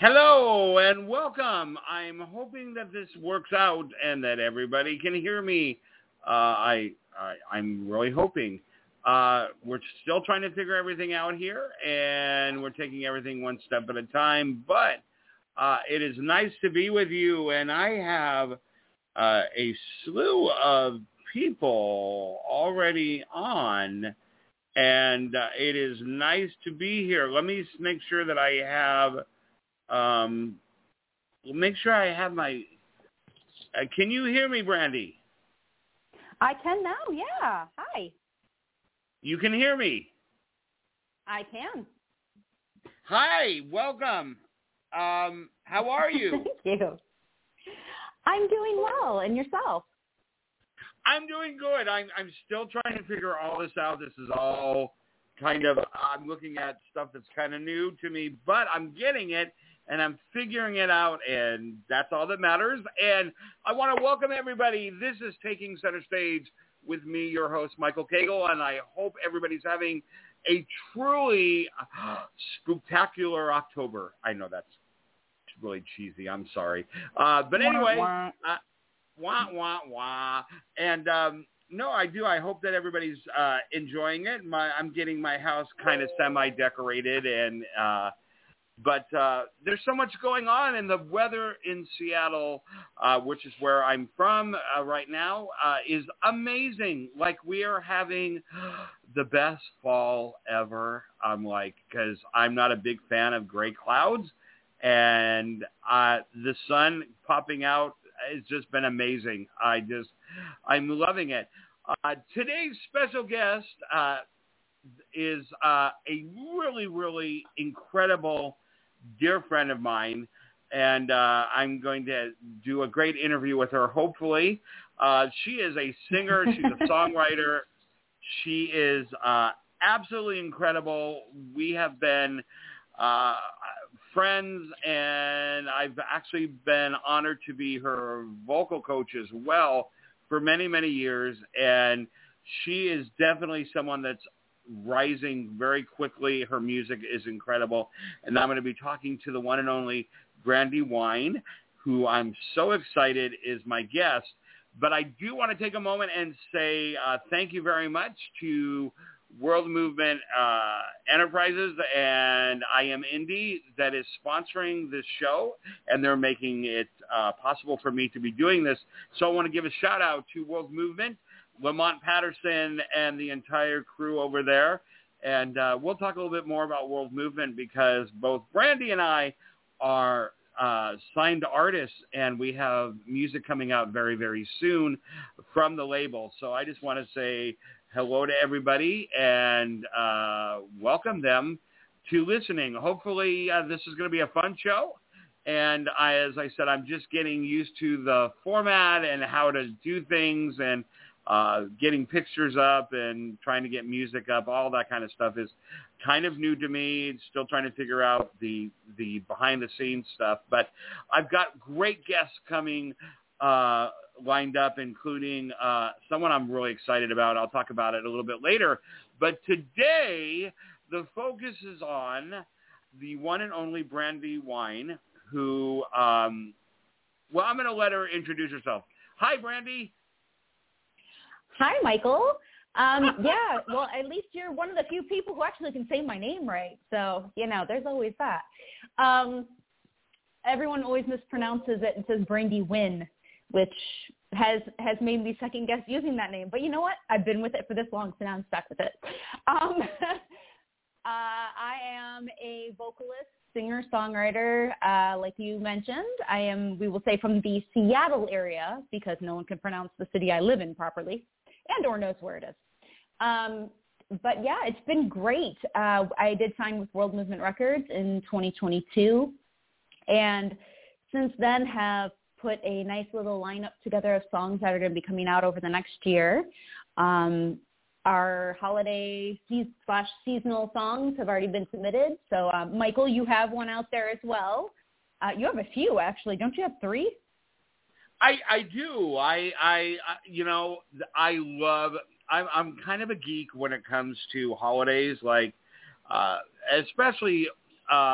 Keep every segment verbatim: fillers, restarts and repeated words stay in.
Hello and welcome. I'm hoping that this works out and that everybody can hear me. Uh, I, I I'm really hoping. Uh, we're still trying to figure everything out here, and we're taking everything one step at a time. But uh, it is nice to be with you, and I have uh, a slew of people already on, and uh, it is nice to be here. Let me make sure that I have. Um, make sure I have my. Uh, can you hear me, Brandy? I can now. Yeah. Hi. You can hear me. I can. Hi. Welcome. Um, how are you? Thank you. I'm doing well, and yourself? I'm doing good. I'm I'm still trying to figure all this out. This is all kind of. I'm looking at stuff that's kind of new to me, but I'm getting it. And I'm figuring it out, and that's all that matters. And I want to welcome everybody. This is Taking Center Stage with me, your host, Michael Cagle, and I hope everybody's having a truly spectacular October. I know that's really cheesy. I'm sorry. Uh, but anyway, wah, uh, wah, wah, wah. And um, no, I do. I hope that everybody's uh, enjoying it. My, I'm getting my house kind of semi-decorated, and uh But uh, there's so much going on, and the weather in Seattle, uh, which is where I'm from uh, right now, uh, is amazing. Like, we are having the best fall ever. I'm like, because I'm not a big fan of gray clouds, and uh, the sun popping out has just been amazing. I just, I'm loving it. Uh, today's special guest uh, is uh, a really, really incredible dear friend of mine, and uh, I'm going to do a great interview with her, hopefully. Uh, she is a singer. She's a songwriter. She is uh, absolutely incredible. We have been uh, friends, and I've actually been honored to be her vocal coach as well for many, many years, and she is definitely someone that's rising very quickly. Her music is incredible. And I'm going to be talking to the one and only Brandy Wine, who I'm so excited is my guest. But I do want to take a moment and say uh, thank you very much to World Movement uh, Enterprises and I Am Indie that is sponsoring this show, and they're making it uh, possible for me to be doing this. So I want to give a shout out to World Movement, Lamont Patterson, and the entire crew over there. And uh, we'll talk a little bit more about World Movement because both Brandy and I are uh, signed artists, and we have music coming out very, very soon from the label. So I just want to say hello to everybody and uh, welcome them to listening. Hopefully uh, this is going to be a fun show. And I, as I said, I'm just getting used to the format and how to do things, and Uh, getting pictures up and trying to get music up, all that kind of stuff is kind of new to me. Still trying to figure out the the behind-the-scenes stuff. But I've got great guests coming uh, lined up, including uh, someone I'm really excited about. I'll talk about it a little bit later. But today, the focus is on the one and only Brandy Wine, who, um, well, I'm going to let her introduce herself. Hi, Brandy. Hi, Michael. Um, yeah, well, at least you're one of the few people who actually can say my name right. So, you know, there's always that. Um, everyone always mispronounces it and says Brandy Wynn, which has has made me second guess using that name. But you know what? I've been with it for this long, so now I'm stuck with it. Um, uh, I am a vocalist, singer, songwriter, uh, like you mentioned. I am, we will say, from the Seattle area because no one can pronounce the city I live in properly and or knows where it is. Um, but yeah, it's been great. Uh, I did sign with World Movement Records in twenty twenty-two, and since then have put a nice little lineup together of songs that are going to be coming out over the next year. Um, Our holiday slash seasonal songs have already been submitted. So, um, Michael, you have one out there as well. Uh, you have a few, actually. Don't you have three? I, I do. I, I, you know, I love, I'm, I'm kind of a geek when it comes to holidays, like, uh, especially, um,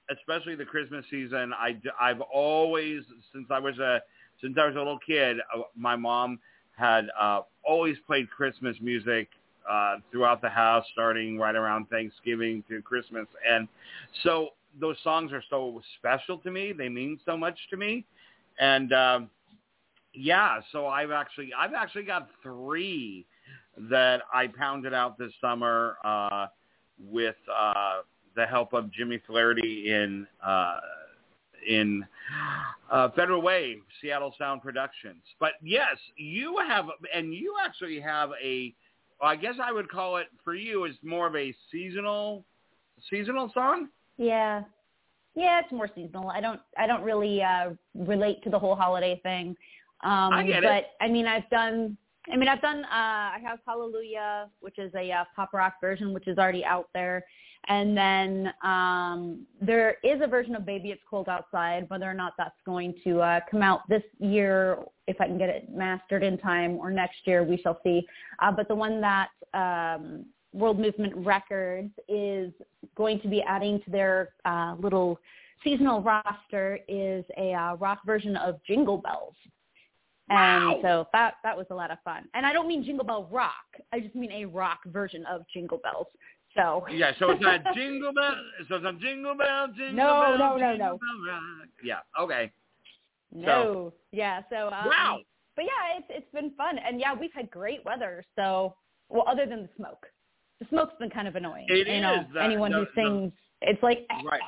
especially the Christmas season, I, I've always, since I was a since I was a little kid, uh, my mom had uh, always played Christmas music uh, throughout the house, starting right around Thanksgiving to Christmas. And so those songs are so special to me. They mean so much to me. And um, yeah, so I've actually, I've actually got three that I pounded out this summer uh, with uh, the help of Jimmy Flaherty in uh, in uh, Federal Way, Seattle Sound Productions. But yes, you have, and you actually have a, I guess I would call it for you is more of a seasonal, seasonal song. Yeah, yeah, it's more seasonal. I don't, I don't really uh, relate to the whole holiday thing. Um, I get but it. I mean, I've done. I mean, I've done. Uh, I have Hallelujah, which is a uh, pop rock version, which is already out there. And then um, there is a version of Baby It's Cold Outside. Whether or not that's going to uh, come out this year, if I can get it mastered in time, or next year, we shall see. Uh, but the one that um, World Movement Records is going to be adding to their uh, little seasonal roster is a uh, rock version of Jingle Bells. Wow. And so that that was a lot of fun. And I don't mean Jingle Bell Rock. I just mean a rock version of Jingle Bells. So yeah, so it's not Jingle Bell. So it's not Jingle Bell, Jingle no, Bell, no, no, Jingle no. Bell Rock. Yeah, okay. No, so, yeah. So um, wow. But yeah, it's it's been fun, and yeah, we've had great weather. So well, other than the smoke, the smoke's been kind of annoying. It you is know, the, anyone the, who sings, the, it's like right.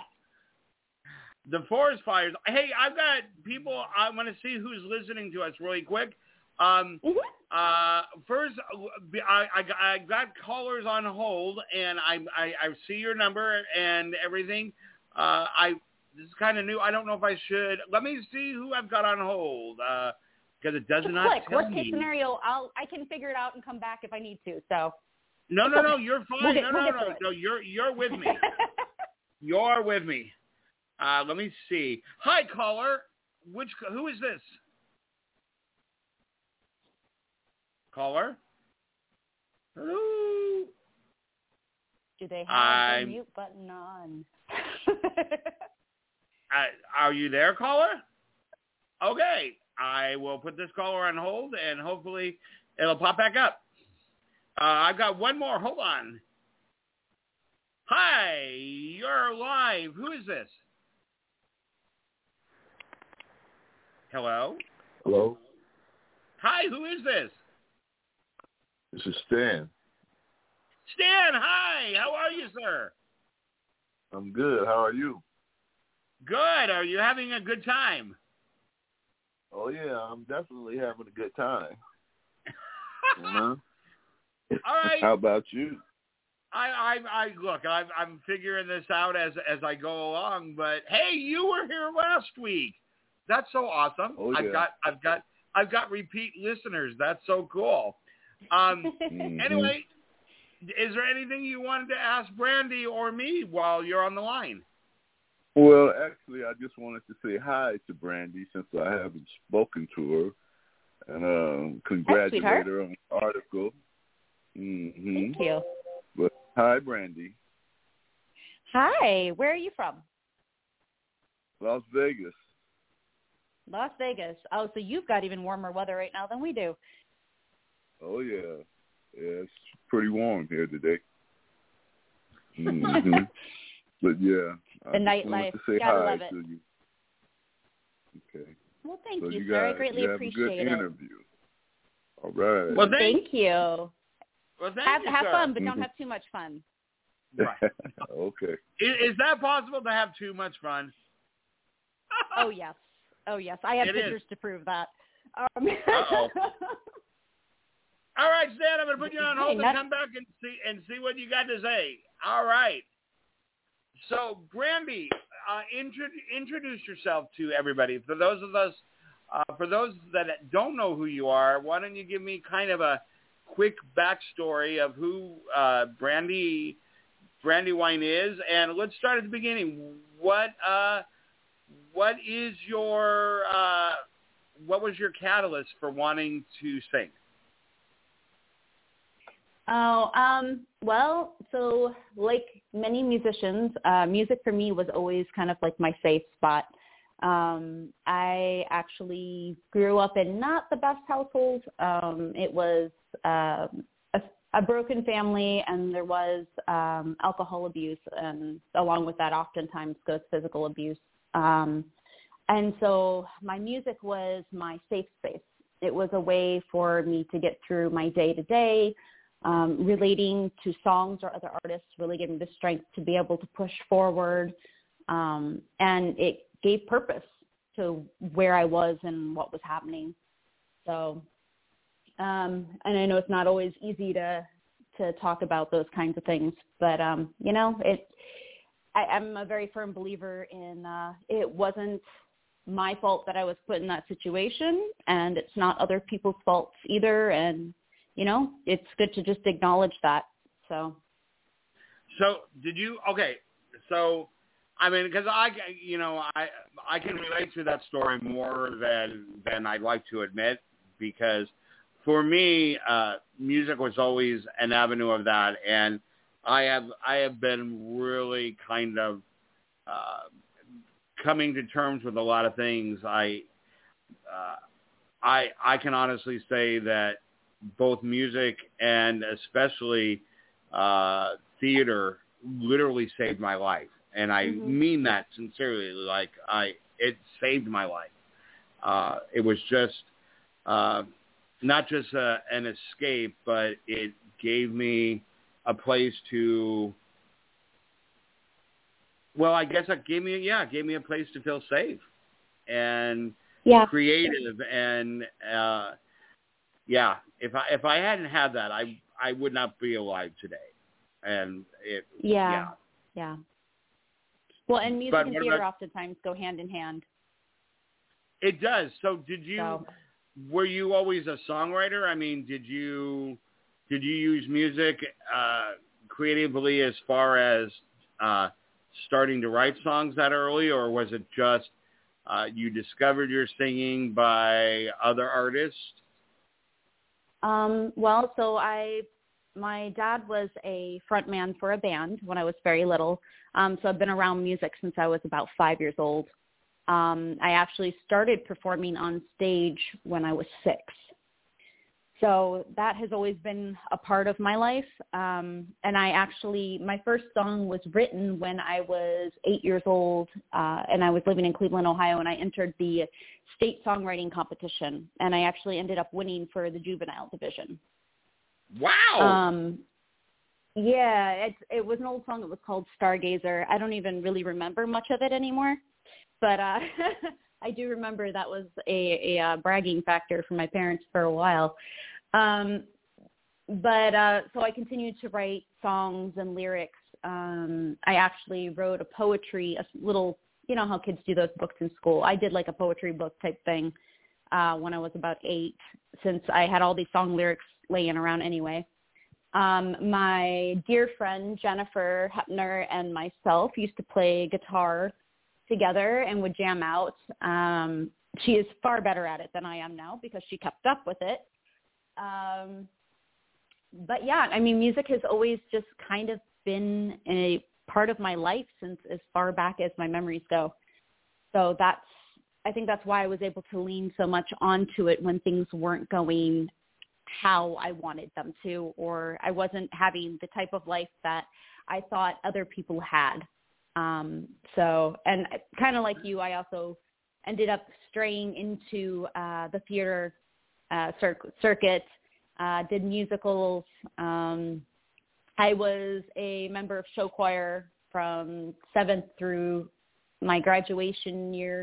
The forest fires. Hey, I've got people. I want to see who's listening to us really quick. Um, mm-hmm. uh, first, I, I, I got callers on hold, and I, I, I see your number and everything. Uh, I this is kind of new. I don't know if I should. Let me see who I've got on hold because uh, it does Just not click. tell Worst me. case scenario, I'll I can figure it out and come back if I need to. So No, no, no. You're fine. We'll get, no, we'll no, get no, no. You're you're with me. You're with me. Uh, let me see. Hi, caller. Which who is this? Caller? Hello? Do they have I'm, the mute button on? uh, are you there, caller? Okay. I will put this caller on hold, and hopefully it'll pop back up. Uh, I've got one more. Hold on. Hi. You're live. Who is this? Hello? Hello? Hi. Who is this? This is Stan. Stan, hi. How are you, sir? I'm good. How are you? Good. Are you having a good time? Oh, yeah. I'm definitely having a good time. uh-huh. All right. How about you? I, I, I look. I'm, I'm figuring this out as as I go along. But hey, you were here last week. That's so awesome. Oh, yeah. I've got, I've got, I've got repeat listeners. That's so cool. Um. mm-hmm. Anyway, is there anything you wanted to ask Brandy or me while you're on the line? Well, actually, I just wanted to say hi to Brandy since I haven't spoken to her, and um, congratulate Hi, her on the article. Mm-hmm. Thank you. But hi, Brandy. Hi. Where are you from? Las Vegas. Las Vegas. Oh, so you've got even warmer weather right now than we do. Oh, yeah. Yeah, it's pretty warm here today. Mm-hmm. But, yeah, The I just wanted nightlife. to say Gotta hi love it. to you. Okay. Well, thank So you, you sir. got, I greatly you have appreciate a good it. interview. All right. Well, thank, Thank you. well, thank Have you, have sir. fun, but Mhm. don't have too much fun. Right. Okay. Is, is that possible to have too much fun? Oh yes. Oh yes. I have It pictures is. to prove that. Um, Uh-oh. All right, Stan, I'm going to put you on hold Hey, and not- come back and see and see what you got to say. All right. So, Brandy, uh, intro- introduce yourself to everybody. For those of us, uh, for those that don't know who you are, why don't you give me kind of a quick backstory of who uh, Brandy Brandywine is, and let's start at the beginning. What uh, what is your uh, what was your catalyst for wanting to sing? Oh, um, well, so like many musicians, uh, music for me was always kind of like my safe spot. Um, I actually grew up in not the best household. Um, it was uh, a, a broken family, and there was um, alcohol abuse, and along with that, oftentimes goes physical abuse. Um, and so my music was my safe space. It was a way for me to get through my day-to-day, um, relating to songs or other artists, really gave me the strength to be able to push forward. Um, and it gave purpose to where I was and what was happening. So, um, and I know it's not always easy to, to talk about those kinds of things, but, um, you know, it, I, I'm a very firm believer in, uh, it wasn't my fault that I was put in that situation, and it's not other people's faults either. And, you know, it's good to just acknowledge that. So, so did you, okay. So, I mean, because I, you know, I I can relate to that story more than than I'd like to admit, because for me, uh, music was always an avenue of that, and I have I have been really kind of uh, coming to terms with a lot of things. I uh, I I can honestly say that both music and especially uh, theater literally saved my life. And I mm-hmm. mean that sincerely. Like I, it saved my life. Uh, it was just uh, not just a, an escape, but it gave me a place to. Well, I guess it gave me, yeah, it gave me a place to feel safe and yeah. creative, and uh, yeah. If I if I hadn't had that, I I would not be alive today. And it, yeah, yeah, yeah. Well, and music but and theater about, oftentimes go hand in hand. It does. So did you, so. were you always a songwriter? I mean, did you, did you use music uh, creatively as far as uh, starting to write songs that early, or was it just uh, you discovered your singing by other artists? Um, well, so I, my dad was a frontman for a band when I was very little. Um, so I've been around music since I was about five years old. Um, I actually started performing on stage when I was six. So that has always been a part of my life. Um, and I actually, my first song was written when I was eight years old, uh, and I was living in Cleveland, Ohio, and I entered the state songwriting competition. And I actually ended up winning for the juvenile division. Wow. Um, yeah, it, it was an old song. It was called Stargazer. I don't even really remember much of it anymore. But uh, I do remember that was a, a, a bragging factor for my parents for a while. Um, but uh, so I continued to write songs and lyrics. Um, I actually wrote a poetry, a little, you know how kids do those books in school. I did like a poetry book type thing uh, when I was about eight, since I had all these song lyrics laying around anyway. Um, my dear friend Jennifer Hepner and myself used to play guitar together and would jam out. Um, she is far better at it than I am now because she kept up with it. Um, but yeah, I mean, music has always just kind of been a part of my life since as far back as my memories go. So that's, I think that's why I was able to lean so much onto it when things weren't going how I wanted them to, or I wasn't having the type of life that I thought other people had. Um, so, and kind of like you, I also ended up straying into uh, the theater uh, cir- circuit, uh, did musicals. Um, I was a member of show choir from seventh through my graduation year.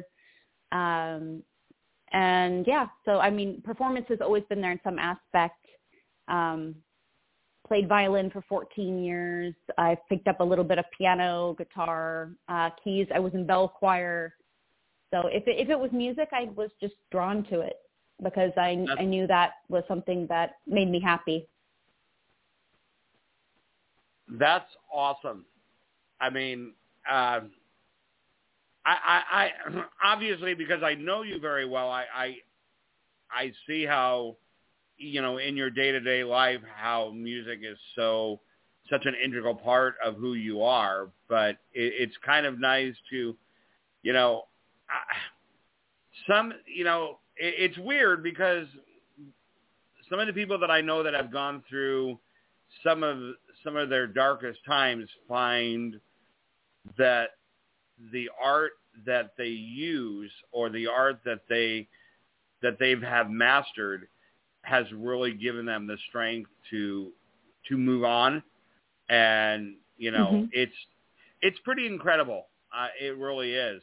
Um, and yeah, so, I mean, performance has always been there in some aspect. Um, played violin for fourteen years. I picked up a little bit of piano, guitar, uh, keys. I was in bell choir. So if it, if it was music, I was just drawn to it because I, I knew that was something that made me happy. That's awesome. I mean, uh, I, I, I obviously, because I know you very well, I, I, I see how you know, in your day-to-day life, how music is so such an integral part of who you are. But it, it's kind of nice to, you know, some, you know, it, it's weird because some of the people that I know that have gone through some of some of their darkest times find that the art that they use or the art that they that they have mastered has really given them the strength to to move on. And, you know, mm-hmm. it's it's pretty incredible. Uh, it really is.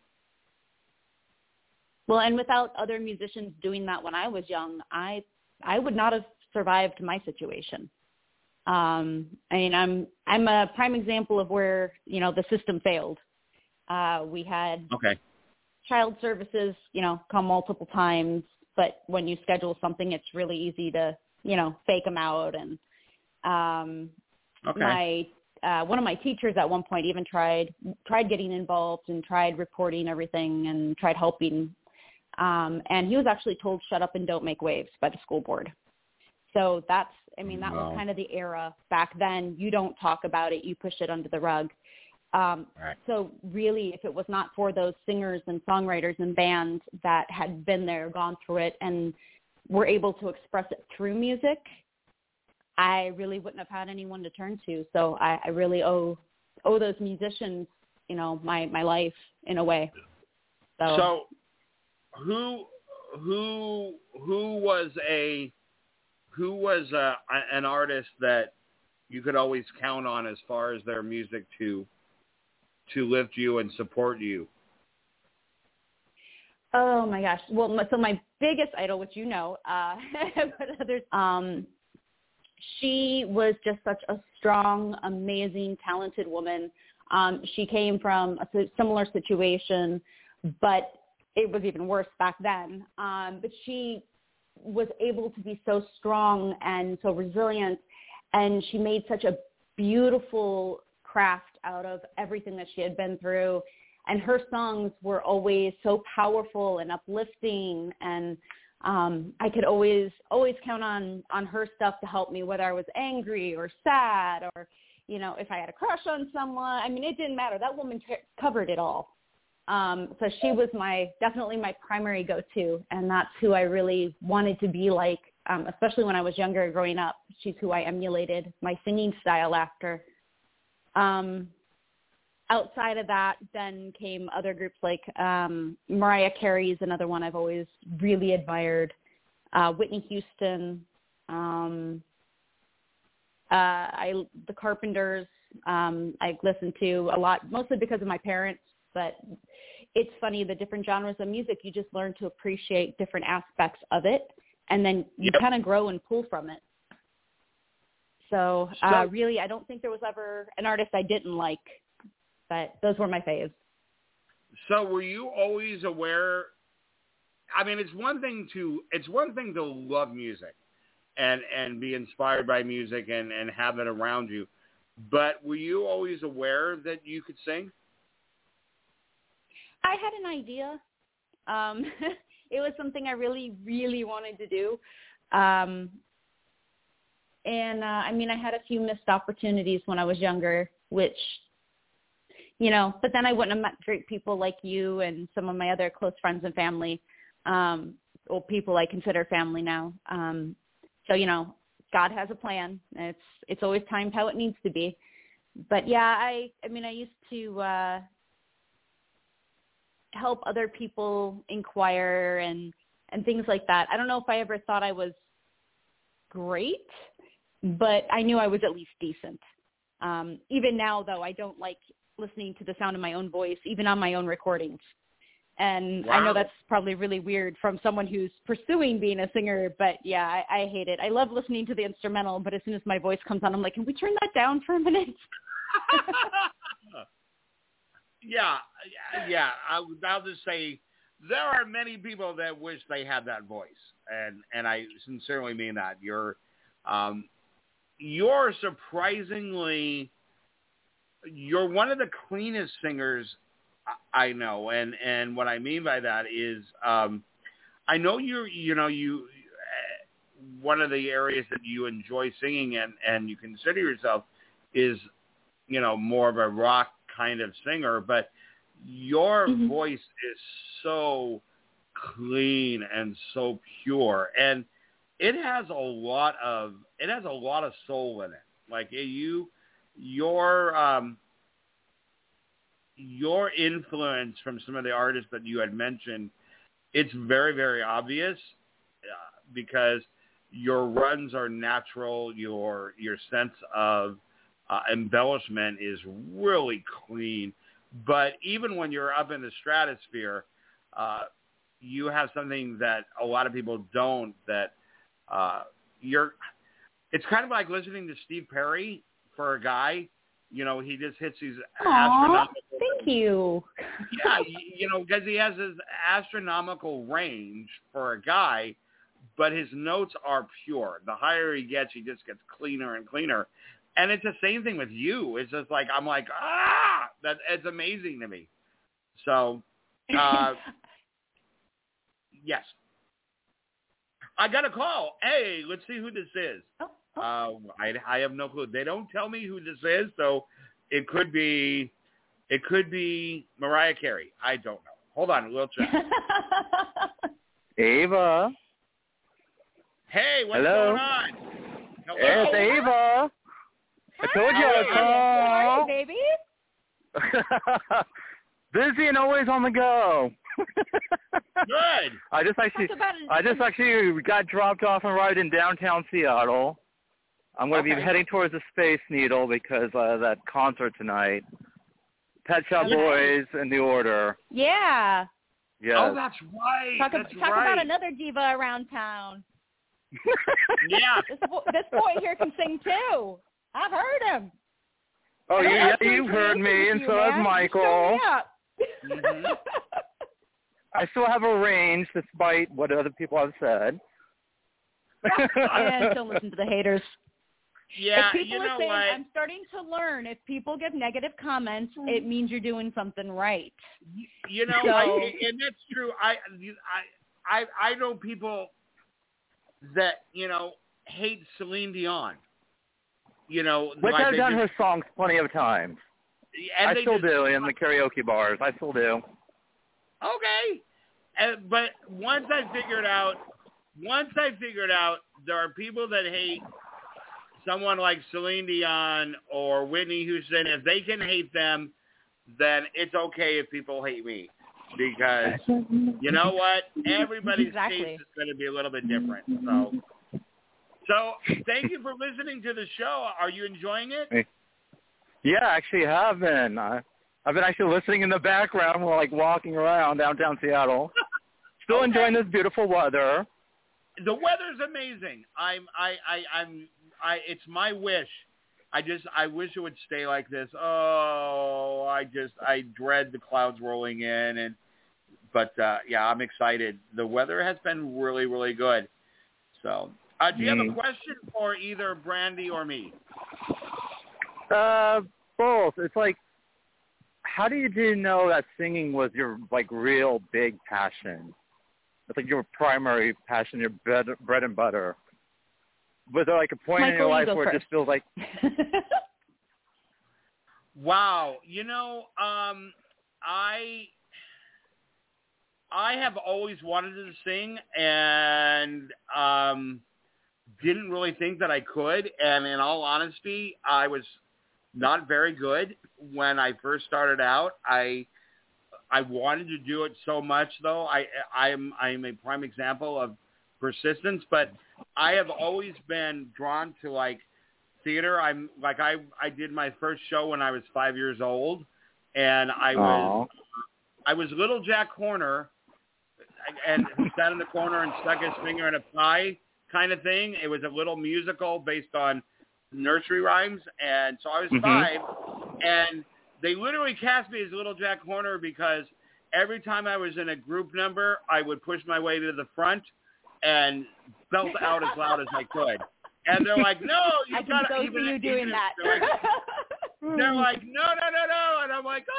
Well, and without other musicians doing that when I was young, I I would not have survived my situation. Um, I mean, I'm I'm a prime example of where, you know, the system failed. Uh, we had okay. child services, you know, come multiple times, but when you schedule something, it's really easy to, you know, fake them out. And um, okay. my uh, one of my teachers at one point even tried tried getting involved and tried reporting everything and tried helping. Um, and he was actually told, shut up and don't make waves by the school board. So that's, I mean, that wow. was kind of the era back then. You don't talk about it. You push it under the rug. Um, right. So really, if it was not for those singers and songwriters and bands that had been there, gone through it, and were able to express it through music, I really wouldn't have had anyone to turn to. So I, I really owe owe those musicians, you know, my, my life in a way. So, so who who who was a who was a, an artist that you could always count on as far as their music to to lift you and support you? Oh my gosh. Well, so my biggest idol, which you know, uh, but others, um, she was just such a strong, amazing, talented woman. Um, she came from a similar situation, but it was even worse back then. Um, but she was able to be so strong and so resilient, and she made such a beautiful craft out of everything that she had been through. And her songs were always so powerful and uplifting, and um, I could always always count on on her stuff to help me, whether I was angry or sad, or, you know, if I had a crush on someone. I mean, it didn't matter. That woman t- covered it all. Um, so she was my definitely my primary go-to, and that's who I really wanted to be like, um, especially when I was younger growing up. She's who I emulated my singing style after. Um, outside of that, then came other groups like um, Mariah Carey's another one I've always really admired, uh, Whitney Houston, um, uh, I the Carpenters. Um, I listened to a lot, mostly because of my parents. But it's funny, the different genres of music, you just learn to appreciate different aspects of it, and then you yep. kind of grow and pull from it. So, so uh, really, I don't think there was ever an artist I didn't like, but those were my faves. So were you always aware? I mean, it's one thing to it's one thing to love music and, and be inspired by music and, and have it around you, but were you always aware that you could sing? I had an idea. Um, it was something I really, really wanted to do. Um, and, uh, I mean, I had a few missed opportunities when I was younger, which, you know, but then I wouldn't have met great people like you and some of my other close friends and family, um, or people I consider family now. Um, so, you know, God has a plan. It's, it's always timed how it needs to be. But yeah, I, I mean, I used to, uh, help other people inquire and, and things like that. I don't know if I ever thought I was great, but I knew I was at least decent. Um, even now, though, I don't like listening to the sound of my own voice, even on my own recordings. And wow. I know that's probably really weird from someone who's pursuing being a singer, but yeah, I, I hate it. I love listening to the instrumental, but as soon as my voice comes on, I'm like, can we turn that down for a minute? Yeah, yeah. I, I'll just say there are many people that wish they had that voice, and, and I sincerely mean that. You're, um, you're surprisingly, you're one of the cleanest singers I know, and, and what I mean by that is, um, I know you're, you know, you one of the areas that you enjoy singing in, and you consider yourself is, you know, more of a rock kind of singer, but your Mm-hmm. voice is so clean and so pure, and it has a lot of it has a lot of soul in it. Like you, your um, your influence from some of the artists that you had mentioned, it's very, very obvious uh, because your runs are natural. Your your sense of uh, embellishment is really clean. But even when you're up in the stratosphere, uh, you have something that a lot of people don't. That uh, you're. It's kind of like listening to Steve Perry for a guy. You know, he just hits these Aww, astronomical. thank you. Yeah, you know, because he has this astronomical range for a guy, but his notes are pure. The higher he gets, he just gets cleaner and cleaner. And it's the same thing with you. It's just like, I'm like, ah, that it's amazing to me. So, uh, yes. I got a call. Hey, let's see who this is. Oh, oh. Uh, I, I have no clue. They don't tell me who this is, so it could be, it could be Mariah Carey. I don't know. Hold on, we'll check. Ava. Hey, what's Hello? going on? Hello? It's Ava. I told you I'd How are call. you, baby? Busy and always on the go. Good. I just actually, Talk about it. I just actually got dropped off and right in downtown Seattle. I'm going to Okay. be heading towards the Space Needle because uh, that concert tonight. Pet Shop Okay. Boys in the order. Yeah. Yes. Oh, that's right. Talk, that's talk right. about another diva around town. Yeah. This, bo- this boy here can sing too. I've heard him. Oh, I you, don't yeah, have to you've heard me, introduce and you, so man. has You Michael. show me up. Mhm. I still have a range despite what other people have said. And don't listen to the haters. Yeah, if people you are know saying, what? I'm starting to learn, if people give negative comments, it means you're doing something right. You, you know, So- I, and that's true. I, I, I, I know people that you know hate Celine Dion. You know, Which like I've they done just, her songs plenty of times. and I they still just, do in the karaoke bars. I still do. Okay, and, but once I figured out, once I figured out, there are people that hate someone like Celine Dion or Whitney Houston. If they can hate them, then it's okay if people hate me. Because you know what? Everybody's Exactly. taste is going to be a little bit different. So, so thank you for listening to the show. Are you enjoying it? Yeah, I actually have been. I, I've been actually listening in the background while like walking around downtown Seattle. Still Okay. enjoying this beautiful weather. The weather's amazing. I'm, I, I, I'm, I. It's my wish. I just, I wish it would stay like this. Oh, I just, I dread the clouds rolling in, and, but uh, yeah, I'm excited. The weather has been really, really good. So, uh, do you have a Mm. question for either Brandy or me? Uh, both. It's like, how do you do know that singing was your like real big passion? It's like your primary passion, your bread, bread and butter. Was there like a point in your Michael, you life go where it first. just feels like, Wow, you know, um, I I have always wanted to sing and um, didn't really think that I could. And in all honesty, I was not very good when I first started out. I I wanted to do it so much, though. I I'm I'm a prime example of persistence, but I have always been drawn to like theater. I'm like I I did my first show when I was five years old, and I was I was little Jack Horner, and who sat in the corner and stuck his finger in a pie kind of thing. It was a little musical based on nursery rhymes, and so I was Mhm. five, and they literally cast me as little Jack Horner because every time I was in a group number, I would push my way to the front and belt out as loud as I could. And they're like, no, you I can gotta so even see you doing even- that. They're like, they're like, no, no, no, no, and I'm like,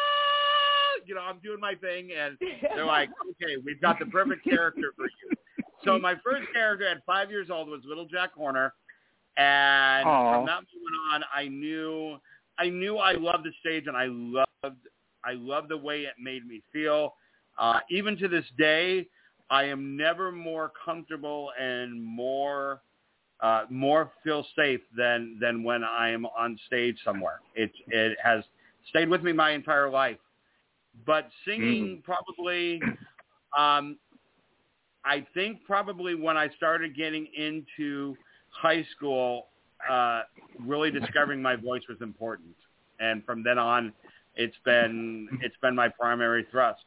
oh, you know, I'm doing my thing, and they're like, okay, we've got the perfect character for you. So my first character at five years old was Little Jack Horner, and Aww. from that moment on, I knew I knew I loved the stage, and I loved I loved the way it made me feel. Uh, even to this day, I am never more comfortable and more uh, more feel safe than than when I am on stage somewhere. It it has stayed with me my entire life. But singing, mm. probably, um, I think probably when I started getting into high school, uh, really discovering my voice was important, and from then on, it's been it's been my primary thrust.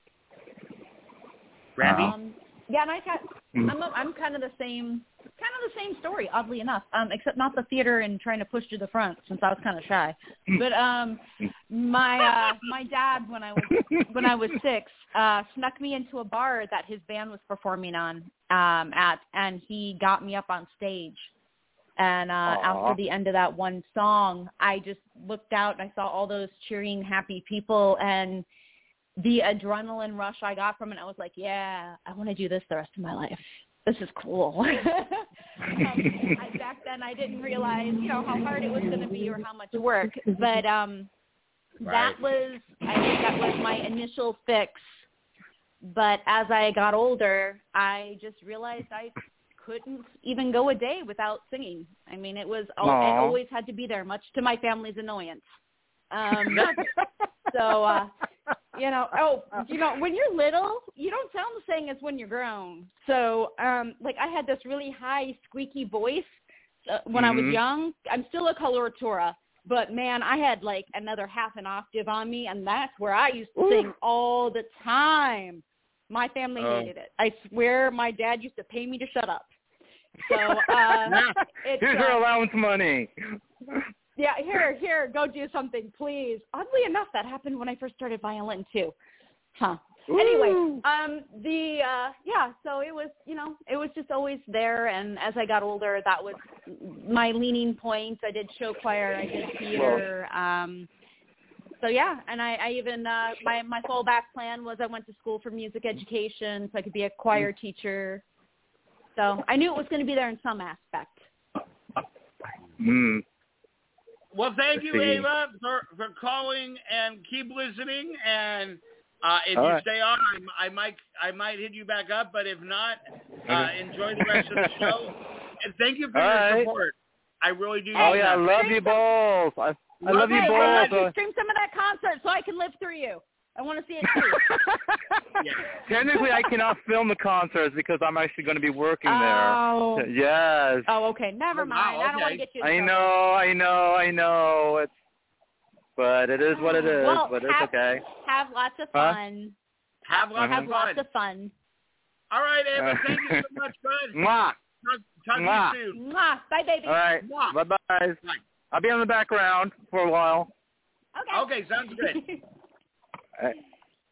Brandy? Um, yeah, and I got, I'm a, I'm kind of the same kind of the same story, oddly enough, um, except not the theater and trying to push to the front since I was kind of shy. But um, my uh, my dad, when I was when I was six, uh, snuck me into a bar that his band was performing on um, at, and he got me up on stage. And uh, after the end of that one song, I just looked out and I saw all those cheering, happy people, and the adrenaline rush I got from it, I was like, yeah, I want to do this the rest of my life. This is cool. um, I, back then, I didn't realize, you know, how hard it was going to be or how much work. But um, right. that was, I think that was my initial fix. But as I got older, I just realized I couldn't even go a day without singing. I mean, it was, it always had to be there, much to my family's annoyance. Um, so, uh, you know, oh, you know, when you're little, you don't sound the same as when you're grown. So, um, like, I had this really high, squeaky voice uh, when mm-hmm. I was young. I'm still a coloratura, but, man, I had, like, another half an octave on me, and that's where I used to Ooh. sing all the time. My family oh. hated it. I swear my dad used to pay me to shut up. So, uh, it's, here's uh, your allowance money. Yeah, here, here, go do something, please. Oddly enough, that happened when I first started violin, too. Huh. Ooh. Anyway, um, the, uh, yeah, so it was, you know, it was just always there, and as I got older, that was my leaning point. I did show choir, I did theater, um, so yeah, and I, I even, uh, my, my fallback plan was I went to school for music education, so I could be a choir teacher. So I knew it was going to be there in some aspect. Hmm. Well, thank you, Ava, for, for calling, and keep listening. And uh, if All you right. stay on, I, I might I might hit you back up. But if not, uh, enjoy the rest of the show. And thank you for All your right. support. I really do. Oh yeah, that. I love you both. I, I love okay, you both. I love you. Stream some of that concert so I can live through you. I want to see it too. yeah. Technically, I cannot film the concerts because I'm actually going to be working oh. there. Yes. Oh, okay. Never oh, mind. wow, okay. I don't want to get you in I trouble. know, I know, I know. It's, but it is what it is. Well, but have, it's okay. Have lots of fun. Huh? Have lots have of lots fun. of fun. All right, Ava. Thank you so much, bud. Mwah. Talk, talk Mwah. to you soon. Mwah. Bye, baby. All right. Mwah. Bye-bye. Bye. I'll be in the background for a while. Okay. Okay, sounds good. All right.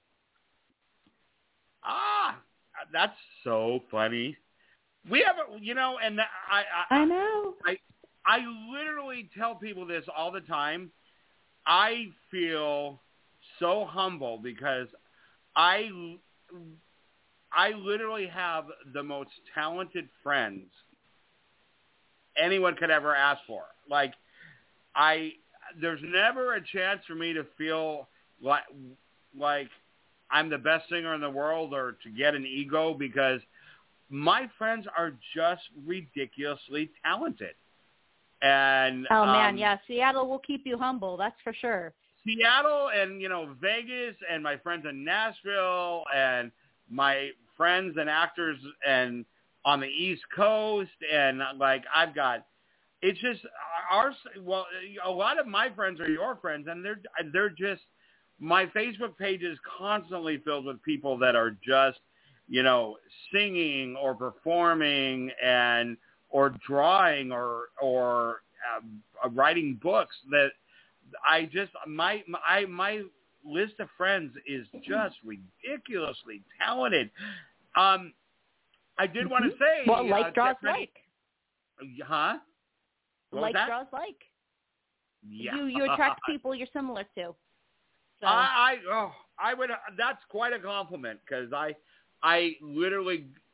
Ah, that's so funny. We have, a, you know, and I, I, I know. I, I literally tell people this all the time. I feel so humble because I, I literally have the most talented friends anyone could ever ask for. Like, I, there's never a chance for me to feel like, like. I'm the best singer in the world or to get an ego because my friends are just ridiculously talented. And Oh, man, um, yeah. Seattle will keep you humble, that's for sure. Seattle and, you know, Vegas and my friends in Nashville and my friends and actors and on the East Coast. And, like, I've got – it's just our – well, a lot of my friends are your friends, and they're they're just – my Facebook page is constantly filled with people that are just, you know, singing or performing and or drawing or or uh, writing books. That I just my my my list of friends is just ridiculously talented. Um, I did want to say, well, like uh, draws like, huh? What like was that? draws like. Yeah, you you attract people you're similar to. So. I, I oh I would that's quite a compliment because I I literally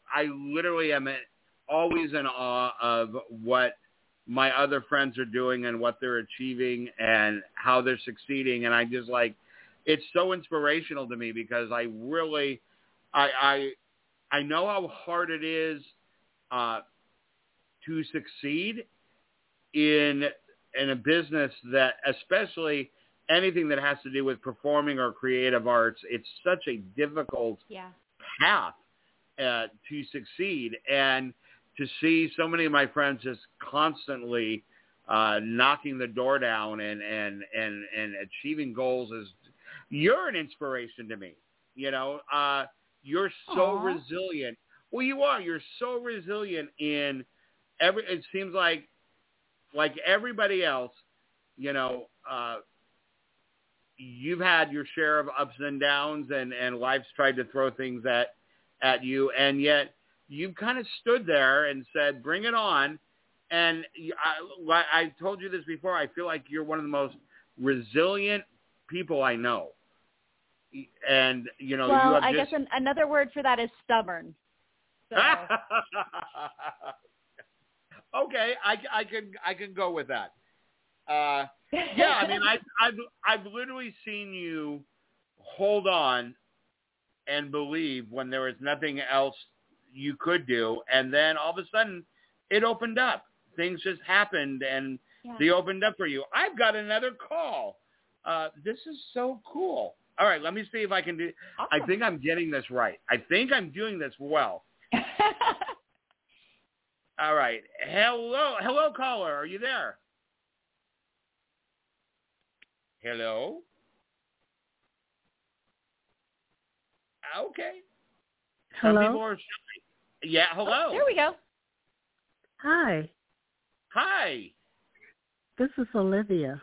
I literally am always in awe of what my other friends are doing and what they're achieving and how they're succeeding. And I just like, it's so inspirational to me because I really, I, I, I know how hard it is uh, to succeed in, in a business that, especially anything that has to do with performing or creative arts, it's such a difficult yeah. path uh, to succeed. And to see so many of my friends just constantly uh, knocking the door down and, and, and, and achieving goals is, you're an inspiration to me. You know, uh, you're so Aww. resilient. Well, you are. You're so resilient in every, it seems like, like everybody else, you know, uh, you've had your share of ups and downs and, and life's tried to throw things at, at you. And yet, you've kind of stood there and said, bring it on. And I, I told you this before, I feel like you're one of the most resilient people I know. And, you know, well, you have I just... guess an, another word for that is stubborn. So. Okay, I, I can I can go with that. Uh, yeah, I mean, I, I've, I've literally seen you hold on and believe when there was nothing else you could do, and then all of a sudden it opened up. Things just happened and yeah. they opened up for you. I've got another call. Uh, this is so cool. All right, let me see if I can do Awesome. I think I'm getting this right. I think I'm doing this well. All right. Hello. Hello, caller. Are you there? Hello? Okay. Some Hello? people are shy. Yeah, hello. Oh, there we go. Hi, Hi. this is Olivia.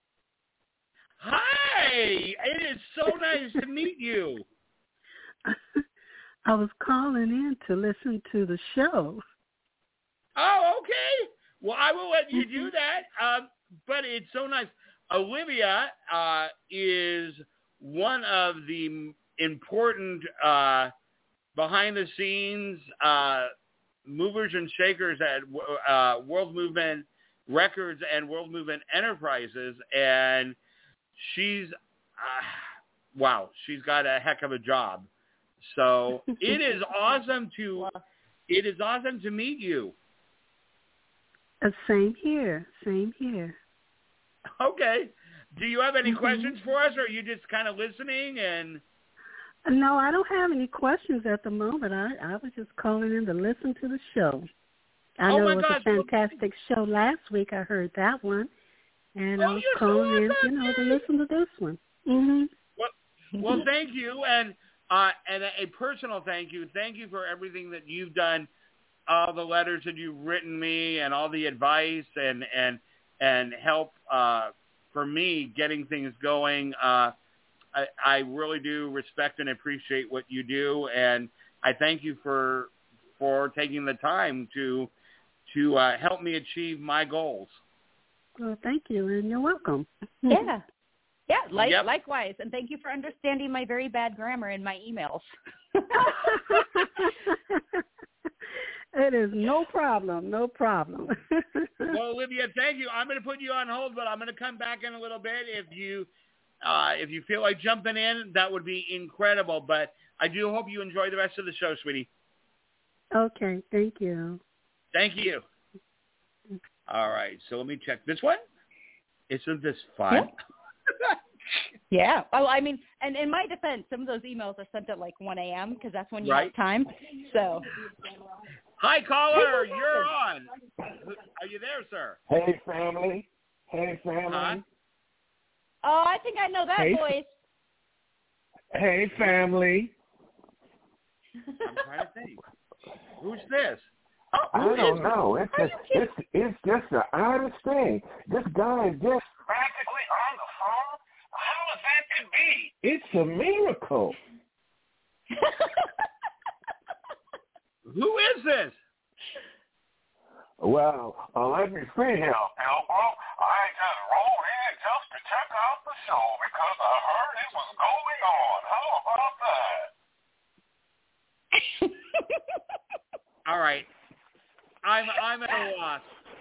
Hi. It is so nice to meet you. I was calling in to listen to the show. Oh, okay. Well, I will let you do that. Uh, but it's so nice. Olivia uh, is one of the important uh, behind-the-scenes uh, movers and shakers at uh, World Movement Records and World Movement Enterprises, and she's uh, wow, she's got a heck of a job. So it is awesome to it is awesome to meet you. Uh, same here, same here. Okay. Do you have any Mm-hmm. questions for us, or are you just kind of listening? And No, I don't have any questions at the moment. I, I was just calling in to listen to the show. I Oh know my it was gosh, a fantastic show last week. I heard that one, and Oh, I was you're so calling in, awesome, you know, to man. listen to this one. Mhm. well, well, thank you, and uh, and a, a personal thank you. Thank you for everything that you've done, all the letters that you've written me, and all the advice and and and help uh, for me getting things going. Uh, I, I really do respect and appreciate what you do, and I thank you for for taking the time to to uh, help me achieve my goals. Well, thank you, and you're welcome. Yeah. Yeah, like, Yep. likewise. And thank you for understanding my very bad grammar in my emails. It is no problem, no problem. Well, Olivia, thank you. I'm going to put you on hold, but I'm going to come back in a little bit. If you uh, if you feel like jumping in, that would be incredible. But I do hope you enjoy the rest of the show, sweetie. Okay, thank you. Thank you. All right, so let me check this one. Isn't this fun? Yeah. Yeah. Oh, I mean, and in my defense, some of those emails are sent at like one a.m. because that's when you Right. have time. So. Hi, caller. You're on. Are you there, sir? Hey, family. Hey, family. Huh? Oh, I think I know that Hey. voice. Hey, family. I'm trying to think. Who's this? I Who don't is know. It's just, it's it's just the oddest thing. This guy is just practically on the phone. How is that to be? It's a miracle. Who is this? Well, uh, let me see here, Elbow. I just rolled in just to check out the show because I heard it was going on. How about that? All right. I'm I'm at a loss.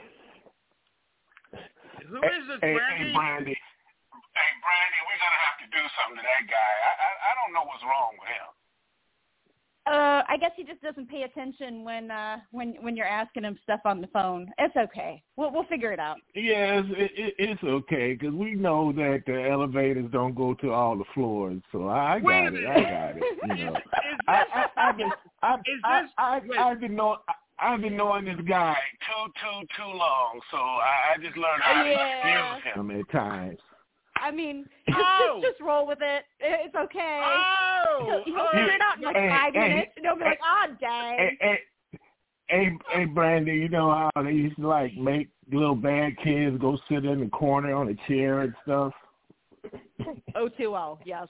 Who hey, is this, hey, Brandy? Hey, Brandy. Hey, Brandy, we're going to have to do something to that guy. I, I, I don't know what's wrong with him. Uh, I guess he just doesn't pay attention when uh when when you're asking him stuff on the phone. It's okay. We'll we'll figure it out. Yes, it, it, it's okay, because we know that the elevators don't go to all the floors, so I got Wait a it. minute. I got it. You know, Is, is I, this, I, I've been, I, is I, this, I, wait. I've been knowing, I've been knowing this guy too, too, too long, so I, I just learned how Yeah. to excuse him at times. I mean, Oh. just, just roll with it. It's okay. Oh. He'll, he'll oh. figure it out in like Hey, five hey, minutes, and he'll be hey, like, "Ah, dang." Hey, hey, hey, hey, Brandy, you know how they used to like make little bad kids go sit in the corner on a chair and stuff? O two O, yes.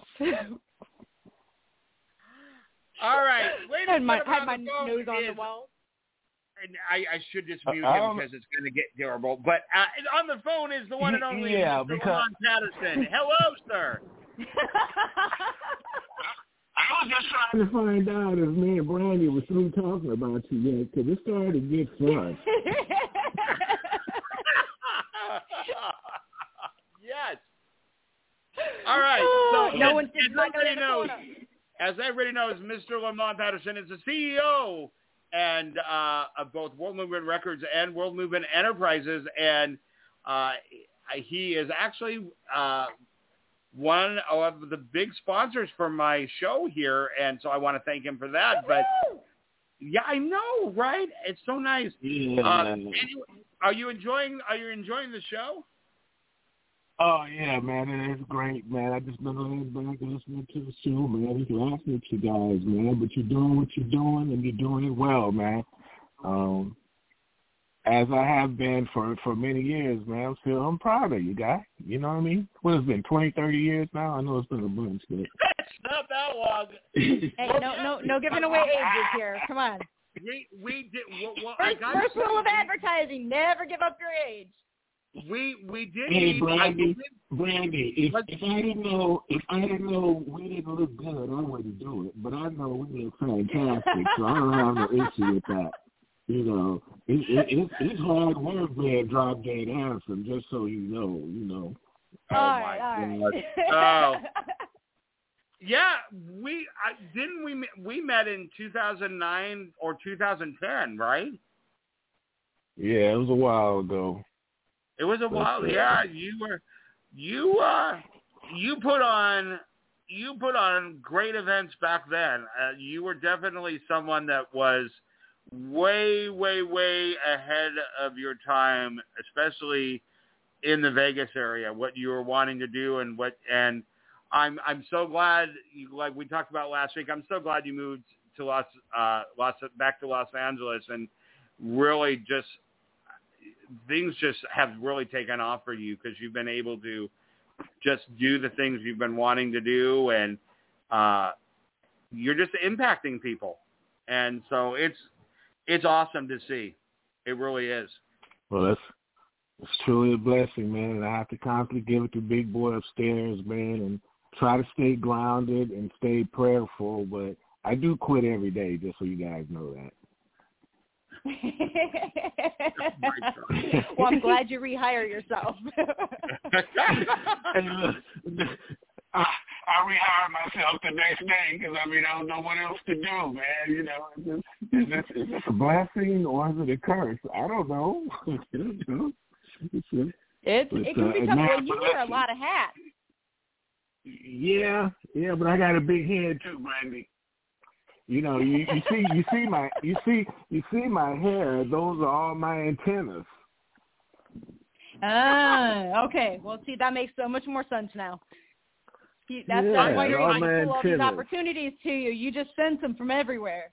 All right. Wait a had my, minute. had my nose on the wall. And I, I should just mute I him don't- because it's going to get terrible. But uh, on the phone is the one and only Yeah, Mister because- Lamont Patterson. Hello, sir. I was just trying to find out if me and Brandy were through talking about you yet, because it started to get fun. Yes. All right. So no as, one as did not go everybody in the knows, corner. as everybody knows, Mister Lamont Patterson is the C E O and uh, of both World Movement Records and World Movement Enterprises, and uh, he is actually uh, one of the big sponsors for my show here, and so I want to thank him for that. But yeah, I know, right? It's so nice. Yeah. Uh, anyway, are you enjoying? Are you enjoying the show? Oh, yeah, man, it is great, man. I just been laying back and listening to the show, man. Just laughing at you guys, man. But you're doing what you're doing, and you're doing it well, man. Um, as I have been for, for many years, man. I'm still, I'm proud of you, guy. You know what I mean? What, it's been twenty, thirty years now? I know it's been a bunch, but... It's not that long. Hey, no, no, no giving away ages here. Come on. We we did. Well, well, I First, got first rule of advertising: never give up your age. We we did. Hey, need, Brandy, I, Brandy, if, What? if I didn't know, if I didn't know we didn't look good, I wouldn't do it. But I know we look fantastic, so I don't have no issue with that. You know, it, it, it, it's hard work being drop dead handsome, just so you know, you know. Oh all my right, God. all right. Oh. Yeah, we I, didn't we we met in two thousand nine or two thousand ten, right? Yeah, it was a while ago. It was a while. Yeah, you were you uh you put on you put on great events back then. Uh, you were definitely someone that was way way way ahead of your time, especially in the Vegas area. What you were wanting to do and what and I'm I'm so glad you, like we talked about last week. I'm so glad you moved to Los uh Los back to Los Angeles and really just things just have really taken off for you because you've been able to just do the things you've been wanting to do, and uh, you're just impacting people. And so it's it's awesome to see. It really is. Well, that's it's truly a blessing, man. And I have to constantly give it to Big Boy upstairs, man, and try to stay grounded and stay prayerful. But I do quit every day, just so you guys know that. Well, I'm glad you rehire yourself. And look, I, I rehire myself the next day because, I mean, I don't know what else to do, man. You know, is this, is this, is this a blessing or is it a curse? I don't know. I don't know. It's a, It's, But, it can uh, be and tough. now- Well, you but wear a listen. lot of hats. yeah, yeah, but I got a big head too, Brandy. You know, you, you see, you see my, you see, you see my hair. Those are all my antennas. Ah, okay. Well, see, that makes so much more sense now. You, that's, Yeah, that's why you're all able to my pull all these antennas. opportunities to you. You just sense them from everywhere.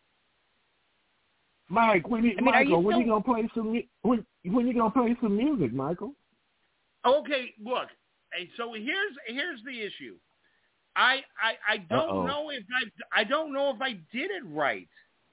Mike, when you, I mean, are you Michael, when still- you gonna play some, mu- when, when you gonna play some music, Michael? Okay, look. Hey, so here's here's the issue. I I, I don't Uh-oh. know if I I don't know if I did it right.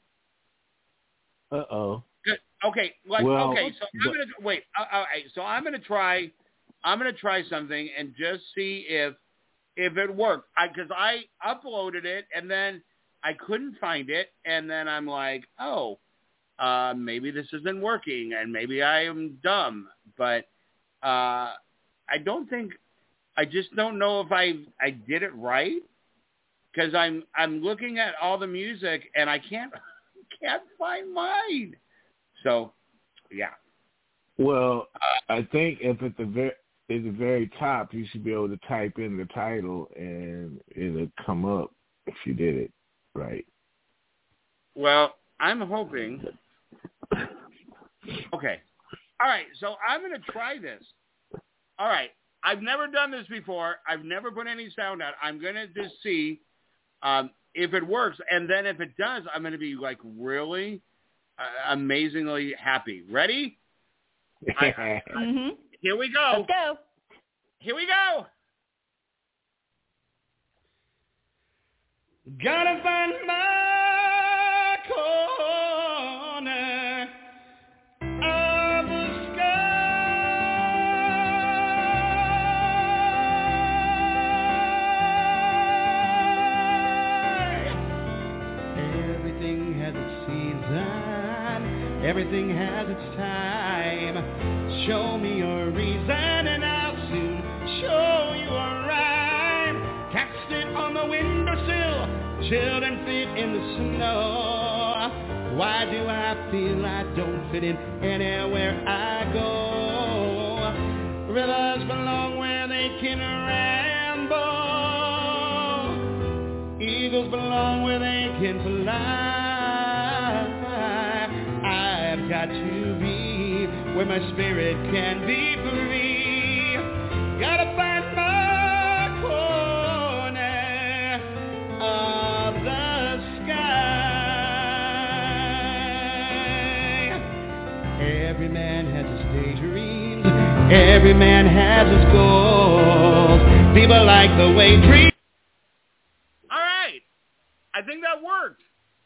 Uh oh. Good. Okay, like Well, okay, so I'm but- gonna wait. Uh, all right, so I'm gonna try. I'm gonna try something and just see if if it worked. I because I uploaded it and then I couldn't find it, and then I'm like, oh, uh, maybe this isn't working, and maybe I am dumb, but uh, I don't think I just don't know if I I did it right, because I'm I'm looking at all the music and I can't can't find mine. So, yeah. Well, I think if at the very at the very top, you should be able to type in the title and it'll come up if you did it right. Well, I'm hoping. Okay. All right. So I'm going to try this. All right. I've never done this before. I've never put any sound out. I'm going to just see um, if it works. And then if it does, I'm going to be like really uh, amazingly happy. Ready? I, I, mm-hmm. Here we go. Let's go. Here we go. Gotta find my corner of the sky. Everything has its season. Everything has its time. Show me your reason and I'll soon show you a rhyme. Cast it on the windowsill. Children fit in the snow. Why do I feel I don't fit in anywhere I go? Rivers belong where they can ramble. Eagles belong where they can fly. I've got to be where my spirit can be free. Gotta find my corner of the sky. Every man has his daydreams. Every man has his goals. People like the way dreams. All right. I think that worked.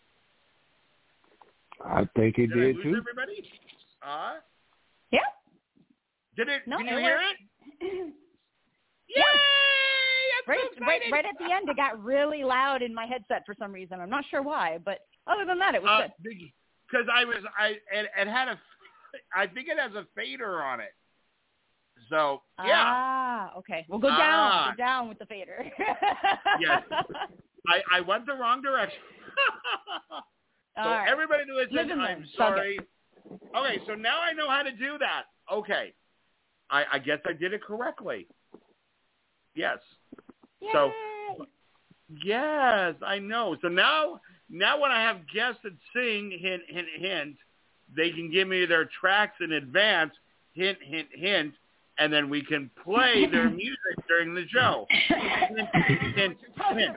I think it did, did I lose too. Everybody? Uh, Yeah. Did it? No, Can it you hear worked. it? Yeah. Yay! Right, so right, right at the end, it got really loud in my headset for some reason. I'm not sure why, but other than that, it was uh, good. Because I was, I it, it had a, I think it has a fader on it. So yeah. Ah, okay. We'll go down. Ah. Go down with the fader. Yes. I, I went the wrong direction. So right. everybody who listens, Live and I'm learn. sorry. Okay, so now I know how to do that. Okay. I, I guess I did it correctly. Yes. Yay. So, yes, I know. So now, now when I have guests that sing, hint, hint, hint, they can give me their tracks in advance, hint, hint, hint, and then we can play their music during the show. Hint, hint, hint.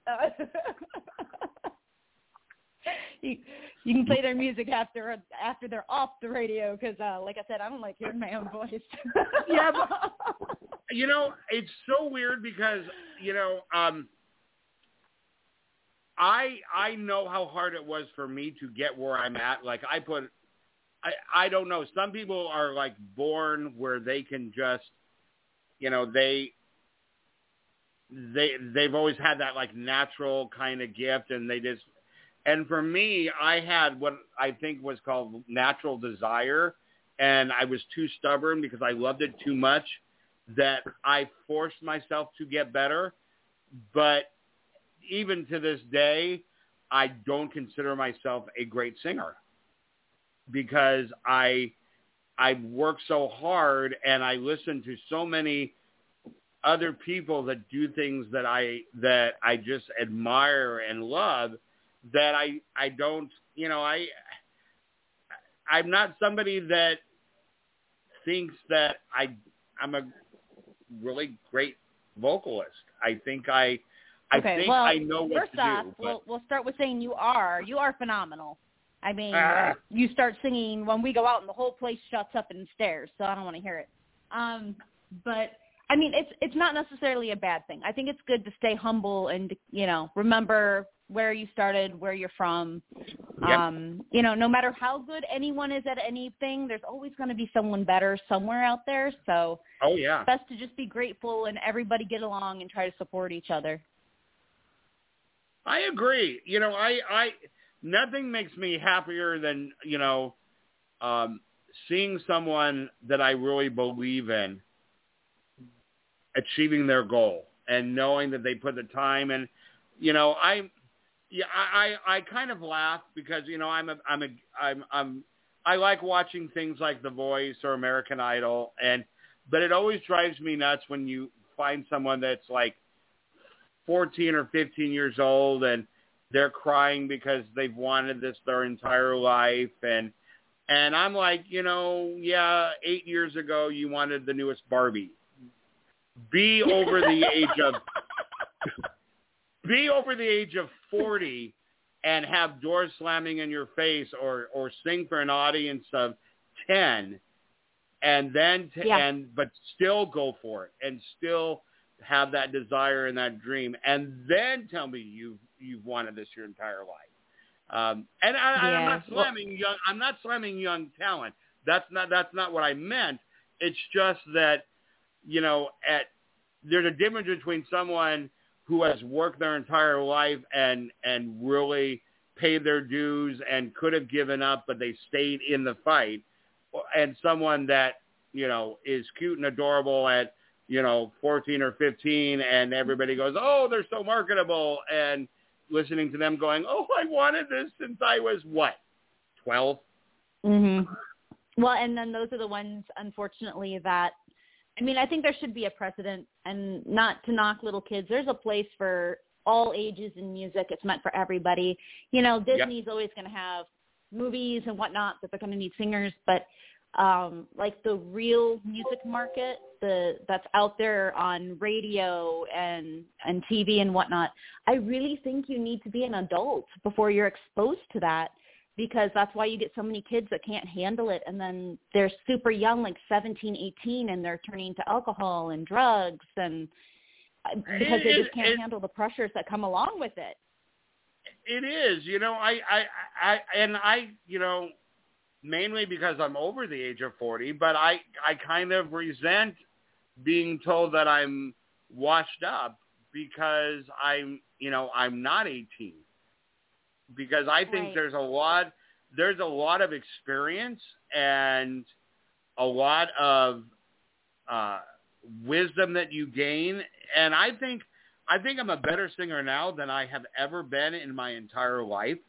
You, you can play their music after after they're off the radio because, uh, like I said, I don't like hearing my own voice. Yeah, but, you know, it's so weird because, you know, um, I I know how hard it was for me to get where I'm at. Like, I put, I, I don't know, some people are, like, born where they can just, you know, they, they, they've always had that, like, natural kind of gift, and they just, and for me, I had what I think was called natural desire, and I was too stubborn because I loved it too much that I forced myself to get better. But even to this day, I don't consider myself a great singer because I I work so hard and I listen to so many other people that do things that I that I just admire and love. That I, I don't, you know, I, I'm not somebody that thinks that I, I'm a really great vocalist. I think I, I okay, think well, I know what first to off, do. We'll, we'll start with saying you are, you are phenomenal. I mean, Ah. you start singing when we go out and the whole place shuts up and stares, so I don't want to hear it. Um, but I mean, it's it's not necessarily a bad thing. I think it's good to stay humble and, you know, remember where you started, where you're from. Yep. Um, you know, no matter how good anyone is at anything, there's always going to be someone better somewhere out there. So Oh, yeah. it's best to just be grateful and everybody get along and try to support each other. I agree. You know, I, I, nothing makes me happier than, you know, um, seeing someone that I really believe in achieving their goal and knowing that they put the time in. You know, I, yeah, I, I, I kind of laugh because, you know, I'm a, I'm a, I'm, I'm, I like watching things like The Voice or American Idol, and, but it always drives me nuts when you find someone that's like fourteen or fifteen years old and they're crying because they've wanted this their entire life. And, and I'm like, you know, yeah, eight years ago you wanted the newest Barbie. Be over the age of, be over the age of forty and have doors slamming in your face, or, or sing for an audience of ten, and then, t- yeah. and, but still go for it and still have that desire and that dream. And then tell me you've, you've wanted this your entire life. Um, and I, yeah. I'm not slamming young, I'm not slamming young talent. That's not, that's not what I meant. It's just that, you know, at, there's a difference between someone who has worked their entire life and, and really paid their dues and could have given up, but they stayed in the fight, and someone that, you know, is cute and adorable at, you know, fourteen or fifteen, and everybody goes, oh, they're so marketable, and listening to them going, oh, I wanted this since I was, what, twelve? Mm-hmm. Well, and then those are the ones, unfortunately, that, I mean, I think there should be a precedent, and not to knock little kids. There's a place for all ages in music. It's meant for everybody. You know, Disney's yep. always going to have movies and whatnot that they're going to need singers, but um, like the real music market, the that's out there on radio and, and T V and whatnot, I really think you need to be an adult before you're exposed to that, because that's why you get so many kids that can't handle it, and then they're super young, like seventeen, eighteen, and they're turning to alcohol and drugs, and because they just can't it, handle the pressures that come along with it. It is, you know, I, I, I, and I, you know, mainly because I'm over the age of forty, but I, I kind of resent being told that I'm washed up because I'm, you know, I'm not eighteen. Because I think right. there's a lot, there's a lot of experience and a lot of uh, wisdom that you gain. And I think, I think I'm a better singer now than I have ever been in my entire life.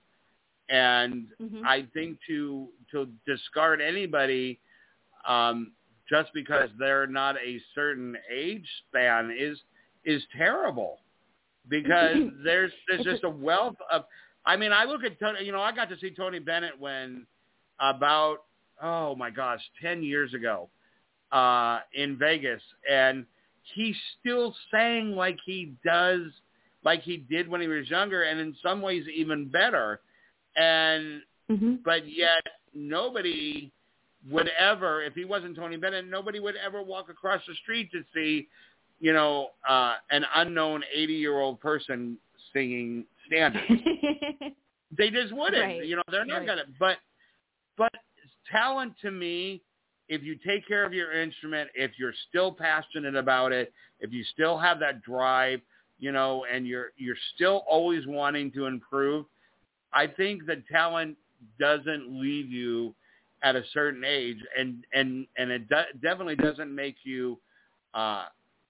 And mm-hmm. I think to to discard anybody um, just because they're not a certain age span is is terrible. Because there's there's just a wealth of. I mean, I look at Tony. You know, I got to see Tony Bennett when about oh my gosh, ten years ago uh, in Vegas, and he still sang like he does, like he did when he was younger, and in some ways even better. And mm-hmm. but yet nobody would ever, if he wasn't Tony Bennett, nobody would ever walk across the street to see, you know, uh, an unknown eighty-year-old person singing standards. They just wouldn't. Right. You know, they're not right. gonna. But but talent to me, if you take care of your instrument, if you're still passionate about it, if you still have that drive, you know, and you're you're still always wanting to improve, I think that talent doesn't leave you at a certain age, and and and it de- definitely doesn't make you uh,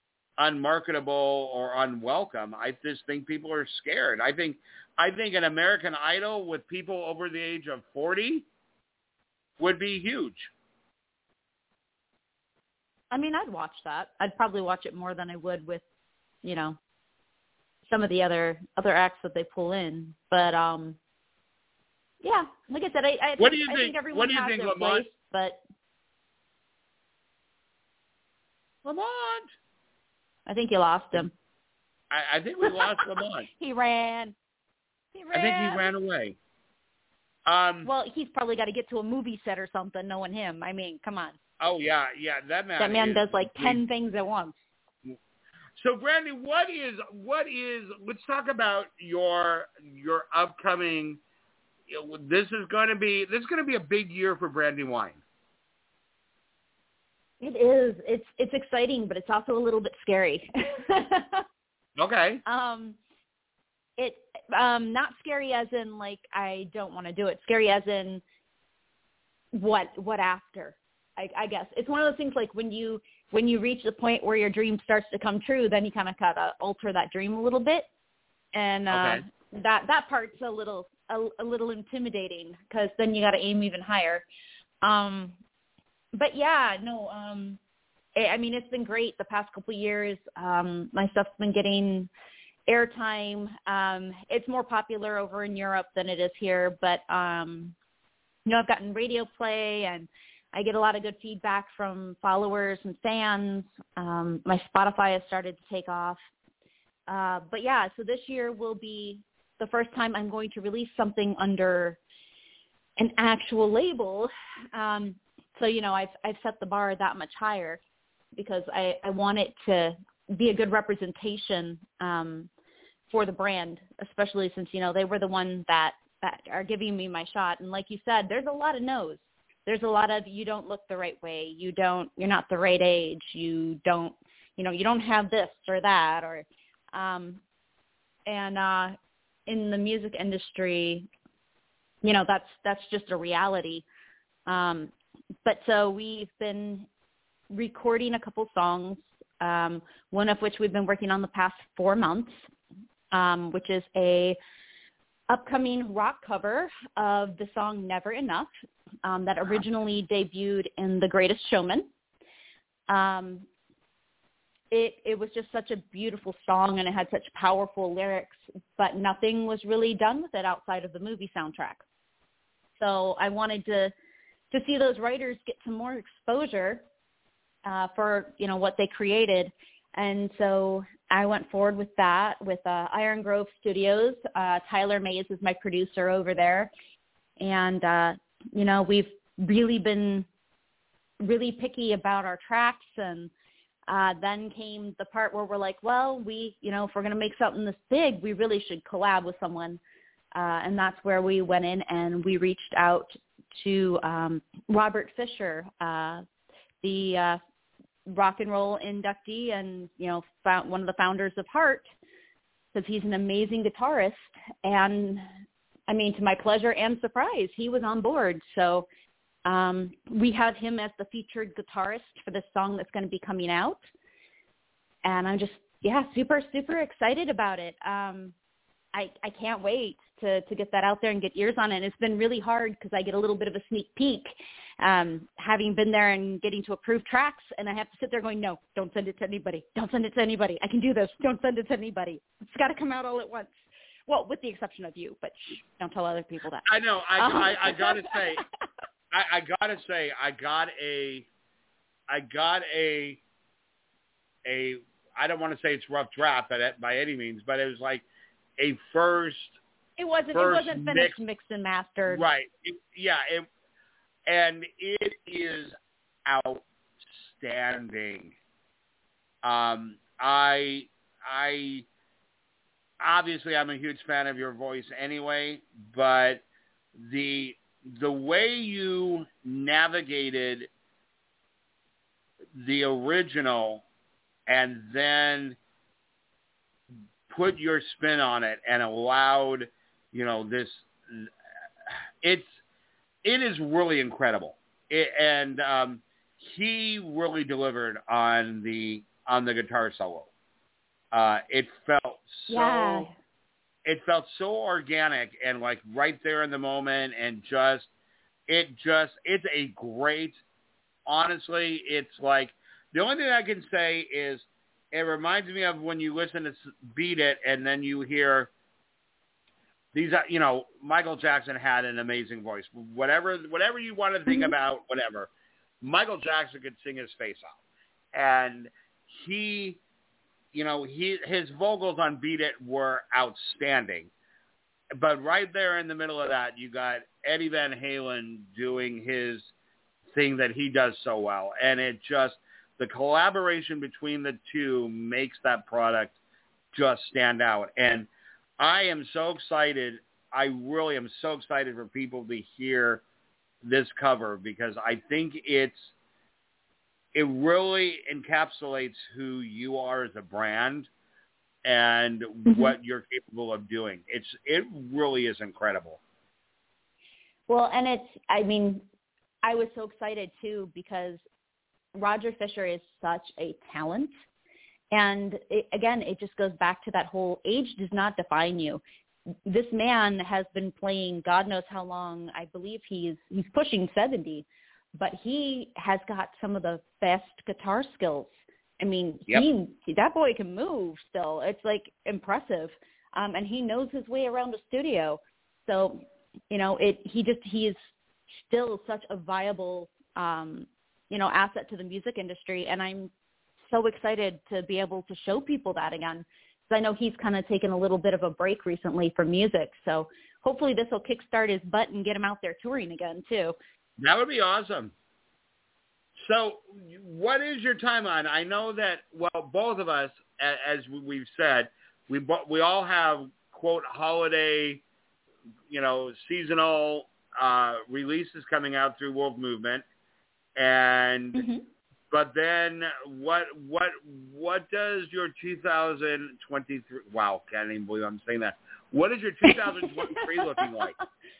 unmarketable or unwelcome. I just think people are scared. I think I think an American Idol with people over the age of forty would be huge. I mean, I'd watch that. I'd probably watch it more than I would with, you know, some of the other other acts that they pull in. But um, yeah, like I said, I, I, what think, do you I think, think everyone what do you has think, their Lamont? place. But Lamont, I think you lost him. I, I think we lost Lamont. He ran. He ran. I think he ran away. Um, well, he's probably got to get to a movie set or something, knowing him. I mean, come on. Oh, yeah, yeah. That man That man is, does like ten he, things at once. So, Brandy, what is, what is, let's talk about your, your upcoming, this is going to be, this is going to be a big year for Brandywine. It is. It's, it's exciting, but it's also a little bit scary. Okay. Um, it um, not scary as in like I don't want to do it. Scary as in what what after. I, I guess it's one of those things like when you when you reach the point where your dream starts to come true, then you kind of gotta alter that dream a little bit, and uh, Okay. that that part's a little a, a little intimidating because then you got to aim even higher. Um, but yeah, no. Um, I mean, it's been great the past couple of years. Um, my stuff's been getting airtime. Um, it's more popular over in Europe than it is here, but, um, you know, I've gotten radio play and I get a lot of good feedback from followers and fans. Um, my Spotify has started to take off. Uh, but yeah, so this year will be the first time I'm going to release something under an actual label. Um, so, you know, I've, I've set the bar that much higher, because I, I want it to be a good representation um, for the brand, especially since, you know, they were the ones that, that are giving me my shot. And like you said, there's a lot of no's. There's a lot of, you don't look the right way. You don't, you're not the right age. You don't, you know, you don't have this or that. Or, um, and uh, in the music industry, you know, that's, that's just a reality. Um, but so we've been recording a couple songs, um, one of which we've been working on the past four months, um, which is a upcoming rock cover of the song Never Enough, um, that originally debuted in The Greatest Showman. Um, it, it was just such a beautiful song, and it had such powerful lyrics, but nothing was really done with it outside of the movie soundtrack. So I wanted to, to see those writers get some more exposure Uh, for, you know, what they created. And so I went forward with that with uh, Iron Grove Studios. Uh, Tyler Mays is my producer over there. And, uh, you know, we've really been really picky about our tracks. And uh, then came the part where we're like, well, we, you know, if we're going to make something this big, we really should collab with someone. Uh, and that's where we went in and we reached out to um, Robert Fisher, uh, the uh, rock and roll inductee and, you know, found one of the founders of Heart, because he's an amazing guitarist. And I mean, to my pleasure and surprise, he was on board. So um, we have him as the featured guitarist for this song that's going to be coming out. And I'm just, yeah, super, super excited about it. Um, I, I can't wait to, to get that out there and get ears on it. And it's been really hard because I get a little bit of a sneak peek, um, having been there and getting to approve tracks. And I have to sit there going, no, don't send it to anybody. Don't send it to anybody. I can do this. Don't send it to anybody. It's got to come out all at once. Well, with the exception of you, but shh, don't tell other people that. I know. I, um. I, I gotta say, I, I gotta say, I got a, I got a, a, I don't want to say it's rough draft by, by any means, but it was like a first. It wasn't. First it wasn't finished, mix, mixed and mastered. Right. It, yeah. It, and it is outstanding. Um, I, I, obviously I'm a huge fan of your voice anyway, but the, the way you navigated the original and then put your spin on it and allowed, you know, this, it's, it is really incredible. It, and um, he really delivered on the, on the guitar solo. Uh, it felt so, Yeah. it felt so organic and like right there in the moment, and just, it just, it's a great, honestly, it's like, the only thing I can say is it reminds me of when you listen to Beat It and then you hear these, you know, Michael Jackson had an amazing voice. Whatever, whatever you want to think Mm-hmm. about, whatever, Michael Jackson could sing his face off. And he, you know, he, his vocals on Beat It were outstanding. But right there in the middle of that, you got Eddie Van Halen doing his thing that he does so well. And it just, the collaboration between the two makes that product just stand out. And I am so excited. I really am so excited for people to hear this cover, because I think it's, it really encapsulates who you are as a brand. and mm-hmm. what you're capable of doing. It's it really is incredible. Well, and it's, I mean, I was so excited too because Roger Fisher is such a talent. And it, again, it just goes back to that whole age does not define you. This man has been playing God knows how long. I believe he's he's pushing seventy, but he has got some of the best guitar skills. I mean, yep. he that boy can move still. It's like impressive, um, and he knows his way around the studio. So, you know, it he just he is still such a viable, um, you know, asset to the music industry, and I'm so excited to be able to show people that again. I know he's kind of taken a little bit of a break recently from music, so hopefully this will kickstart his butt and get him out there touring again too. That would be awesome. So what is your timeline? I know that, well, both of us, as we've said, we we all have, quote, holiday, you know, seasonal uh, releases coming out through Wolf Movement, and mm-hmm. But then, what what what does your two thousand twenty-three? Wow, can't even believe I'm saying that. What is your two thousand twenty-three looking like?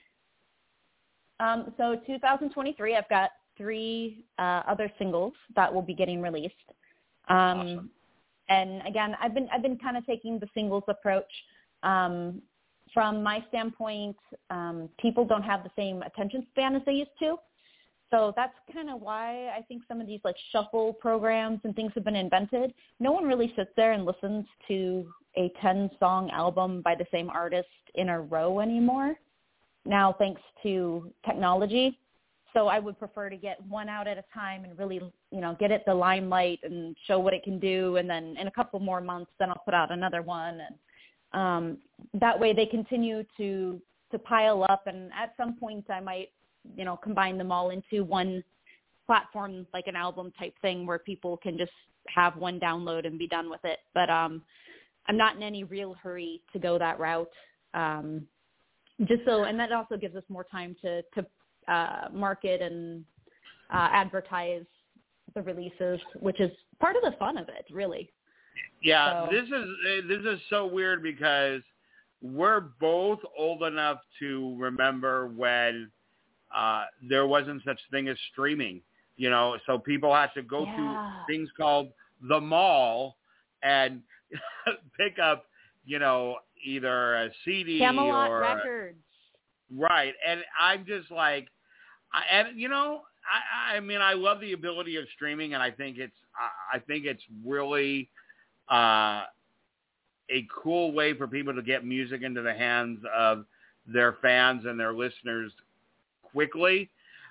Um, so two thousand twenty-three, I've got three uh, other singles that will be getting released. Um, awesome. And again, I've been I've been kind of taking the singles approach. Um, from my standpoint, um, people don't have the same attention span as they used to. So that's kind of why I think some of these like shuffle programs and things have been invented. No one really sits there and listens to a ten-song album by the same artist in a row anymore now, thanks to technology. So I would prefer to get one out at a time and really, you know, get it the limelight and show what it can do. And then in a couple more months, then I'll put out another one. And um, that way they continue to to pile up. And at some point I might, you know, combine them all into one platform, like an album type thing where people can just have one download and be done with it. But um, I'm not in any real hurry to go that route. Um, just so, and that also gives us more time to, to uh, market and uh, advertise the releases, which is part of the fun of it, really. Yeah, so. this is this is so weird because we're both old enough to remember when Uh, there wasn't such thing as streaming, you know, so people had to go yeah. to things called the mall and pick up, you know, either a C D Camelot or Records. Right. And I'm just like, I, and you know, I, I mean, I love the ability of streaming, and I think it's, I, I think it's really uh, a cool way for people to get music into the hands of their fans and their listeners quickly,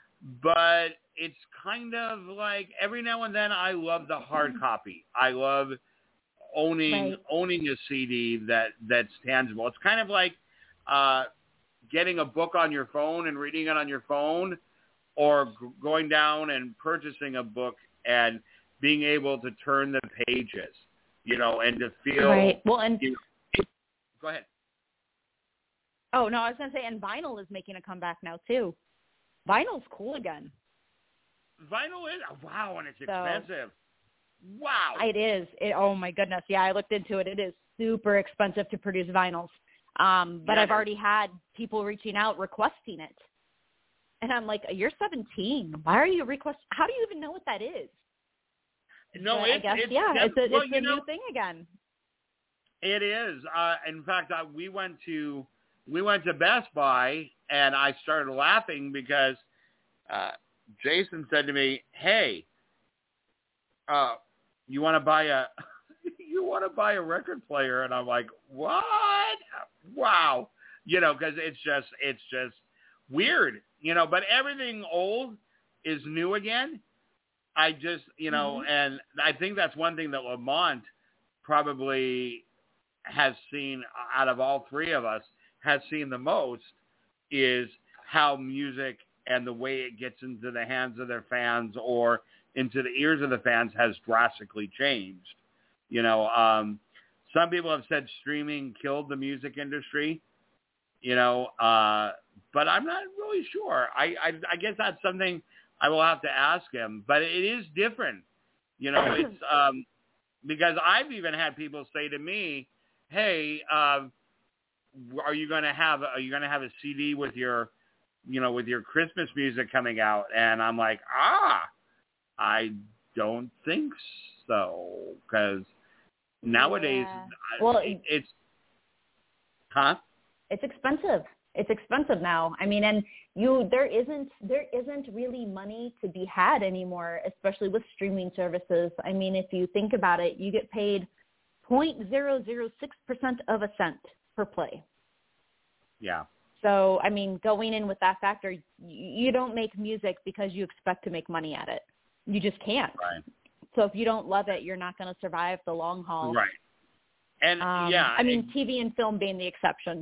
but it's kind of like every now and then I love the hard copy. I love owning right. owning a C D that that's tangible. It's kind of like uh, getting a book on your phone and reading it on your phone, or g- going down and purchasing a book and being able to turn the pages, you know, and to feel. Right. Well, and you know, go ahead. Oh no, I was gonna say, and vinyl is making a comeback now too. Vinyl's cool again. Vinyl is wow, and it's so, expensive. Wow. It is. It, oh my goodness. Yeah, I looked into it. It is super expensive to produce vinyls. Um, but yeah, I've already had people reaching out requesting it, and I'm like, "You're seventeen. Why are you request? How do you even know what that is?" No, but it's, I guess it's yeah, it's a well, it's a know, new thing again. It is. Uh, in fact, uh, we went to we went to Best Buy, and I started laughing because uh, Jason said to me, "Hey, uh, you want to buy a you want to buy a record player?" And I'm like, "What? Wow!" You know, because it's just it's just weird, you know. But everything old is new again. I just, you know, mm-hmm. and I think that's one thing that Lamont probably has seen out of all three of us, has seen the most, is how music and the way it gets into the hands of their fans or into the ears of the fans has drastically changed. You know, um, some people have said streaming killed the music industry, you know, uh, but I'm not really sure. I, I, I guess that's something I will have to ask him, but it is different. You know, it's um, because I've even had people say to me, hey, uh, are you going to have are you going to have a C D with your, you know, with your Christmas music coming out? And I'm like, ah, I don't think so, because nowadays Yeah. I- Well, it, it's, huh? It's expensive. It's expensive now. I mean, and you there isn't there isn't really money to be had anymore, especially with streaming services. I mean, if you think about it, you get paid zero point zero zero six percent of a cent per play. Yeah. So, I mean, going in with that factor, you, you don't make music because you expect to make money at it. You just can't. Right. So if you don't love it, you're not going to survive the long haul. Right. And Um, yeah, I mean, and, T V and film being the exception.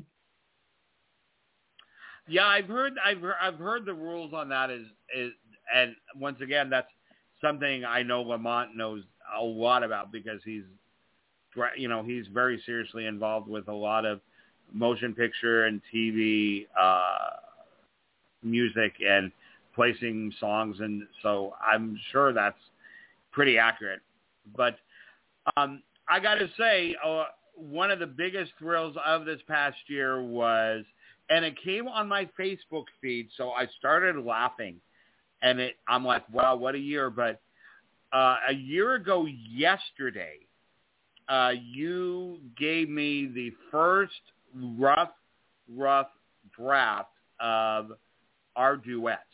yeah, I've heard, I've heard, I've heard the rules on that is, is, and once again, that's something I know Lamont knows a lot about, because he's, you know, he's very seriously involved with a lot of motion picture and T V uh, music and placing songs, and so I'm sure that's pretty accurate. But um, I got to say, uh, one of the biggest thrills of this past year was, and it came on my Facebook feed, so I started laughing, and it, I'm like, wow, what a year. But uh, a year ago yesterday, uh, you gave me the first rough, rough draft of our duet.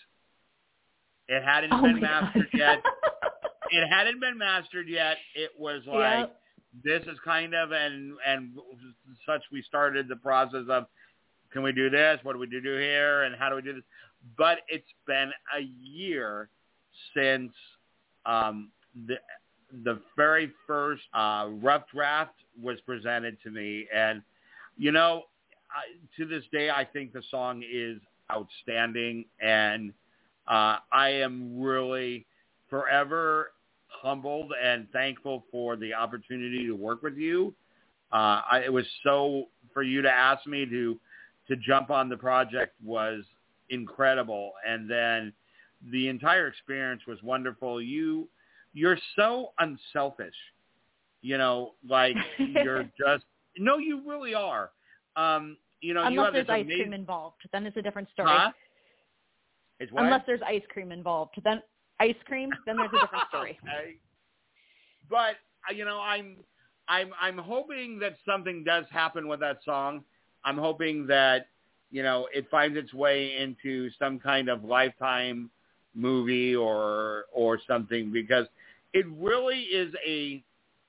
It hadn't Oh been my mastered God. yet. It hadn't been mastered yet. It was like, Yep. this is kind of, and and such, we started the process of, can we do this? What do we do here? And how do we do this? But it's been a year since um, the the very first uh, rough draft was presented to me. And, you know, I, to this day, I think the song is outstanding. And uh, I am really forever humbled and thankful for the opportunity to work with you. Uh, I, it was so, for you to ask me to to jump on the project was incredible. And then the entire experience was wonderful. You, you're so unselfish, you know, like you're just, no, you really are. Um, you know, Unless you have there's this ice amazing, cream involved, then it's a different story. huh? It's what? Unless there's ice cream involved, then ice cream, then there's a different story. Okay. But uh, you know, I'm, I'm, I'm hoping that something does happen with that song. I'm hoping that, you know, it finds its way into some kind of Lifetime movie or or something, because it really is a,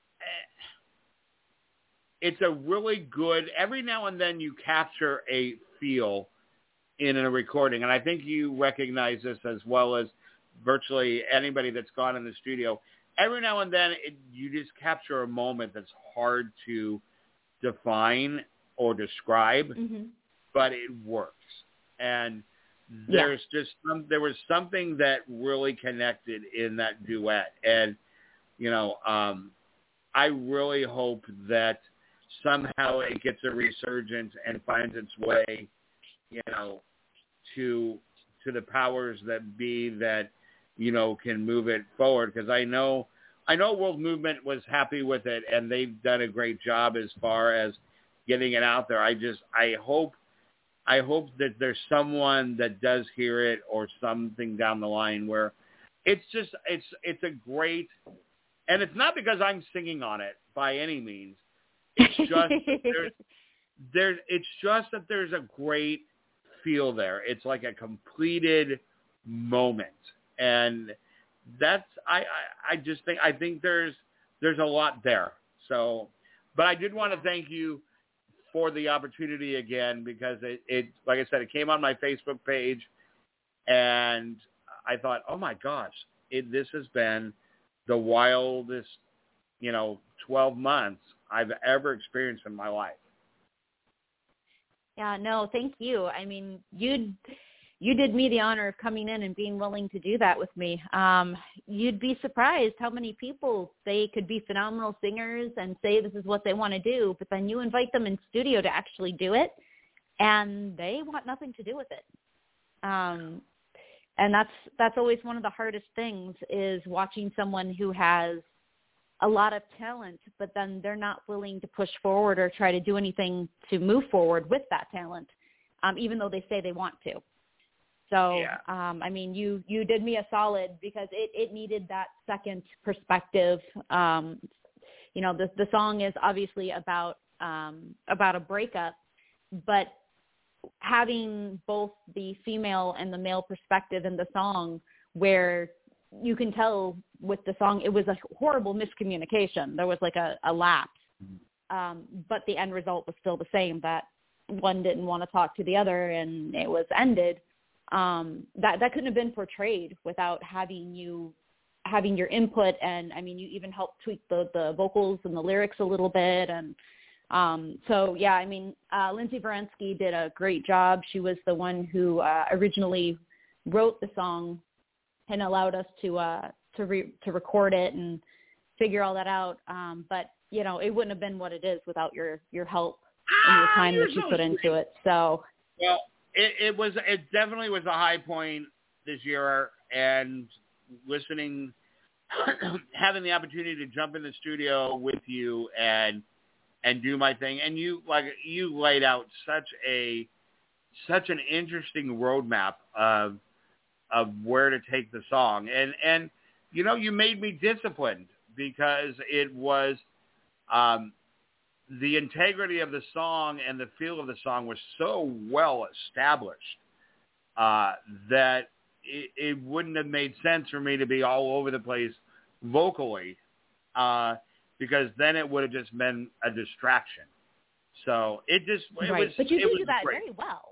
it's a really good, every now and then you capture a feel in a recording. And I think you recognize this as well as virtually anybody that's gone in the studio. Every now and then it, you just capture a moment that's hard to define or describe, Mm-hmm. but it works. And there's yeah. just some, there was something that really connected in that duet. And, you know, um, I really hope that somehow it gets a resurgence and finds its way, you know, to to the powers that be that, you know, can move it forward. Because I know, I know World Movement was happy with it, and they've done a great job as far as getting it out there. I just, I hope, I hope that there's someone that does hear it or something down the line where it's just, it's, it's a great, and it's not because I'm singing on it by any means. It's just, there's, there's, it's just that there's a great feel there. It's like a completed moment. And that's, I, I, I just think, I think there's, there's a lot there. So, but I did want to thank you for the opportunity again, because it, it, like I said, it came on my Facebook page, and I thought, oh my gosh, it, this has been the wildest, you know, twelve months I've ever experienced in my life. Yeah, no, thank you. I mean, you you did me the honor of coming in and being willing to do that with me. Um, you'd be surprised how many people say could be phenomenal singers and say this is what they want to do, but then you invite them in studio to actually do it, and they want nothing to do with it. Um, and that's that's always one of the hardest things, is watching someone who has a lot of talent, but then they're not willing to push forward or try to do anything to move forward with that talent, um, even though they say they want to. So, yeah. um, I mean, you, you did me a solid because it, it needed that second perspective. Um, you know, the, the song is obviously about, um, about a breakup, but having both the female and the male perspective in the song, where you can tell with the song, it was a horrible miscommunication. There was like a, a lapse, um, but the end result was still the same, that one didn't want to talk to the other and it was ended. Um, that, that couldn't have been portrayed without having you, having your input. And I mean, you even helped tweak the, the vocals and the lyrics a little bit. And um, so, yeah, I mean, uh, Lindsay Veransky did a great job. She was the one who uh, originally wrote the song and allowed us to uh, to re- to record it and figure all that out. Um, but you know, it wouldn't have been what it is without your, your help and your time ah, that you so put sweet. into it. So, well, it, it was it definitely was a high point this year, and listening, having the opportunity to jump in the studio with you and and do my thing, and you like you laid out such a such an interesting roadmap of of where to take the song. And, and, you know, you made me disciplined because it was, um, the integrity of the song and the feel of the song was so well established, uh, that it, it wouldn't have made sense for me to be all over the place vocally, uh, because then it would have just been a distraction. So it just, it right. was, but you it do was do that great. very well.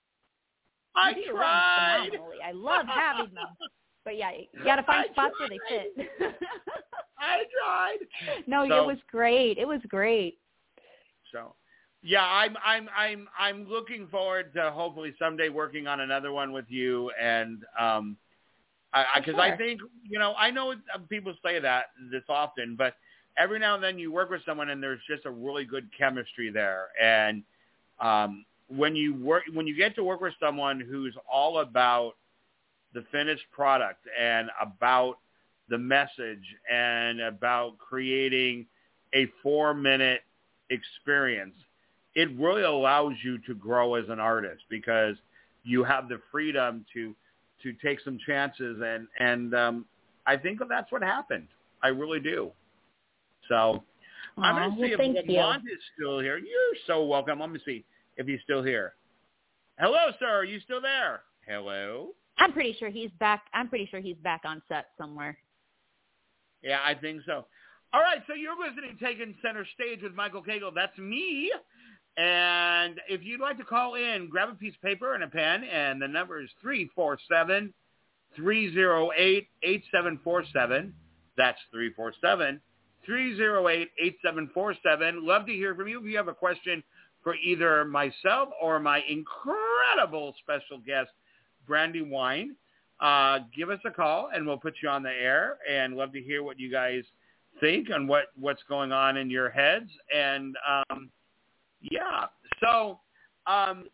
I You do tried. phenomenally. I love having them. But yeah, you got to find I spots tried. where they fit. I tried. No, so, it was great. It was great. So, yeah, I'm I'm I'm I'm looking forward to hopefully someday working on another one with you, and um, I because I, sure. I think you know I know people say that this often, but every now and then you work with someone and there's just a really good chemistry there, and um. When you work, when you get to work with someone who's all about the finished product and about the message and about creating a four-minute experience, it really allows you to grow as an artist because you have the freedom to to take some chances, and and um, I think that's what happened. I really do. So Aww, I'm going to see well, if thank Lamont you. is still here. You're so welcome. Let me see if he's still here. Hello, sir. Are you still there? Hello? I'm pretty sure he's back. I'm pretty sure he's back on set somewhere. Yeah, I think so. All right, so you're listening to Taking Center Stage with Michael Cagle. That's me. And if you'd like to call in, grab a piece of paper and a pen, and the number is three four seven, three oh eight, eight seven four seven. That's three four seven, three oh eight, eight seven four seven. Love to hear from you. If you have a question for either myself or my incredible special guest, Brandy Wine, uh, give us a call and we'll put you on the air, and love to hear what you guys think and what, what's going on in your heads. And, um, yeah, so, um,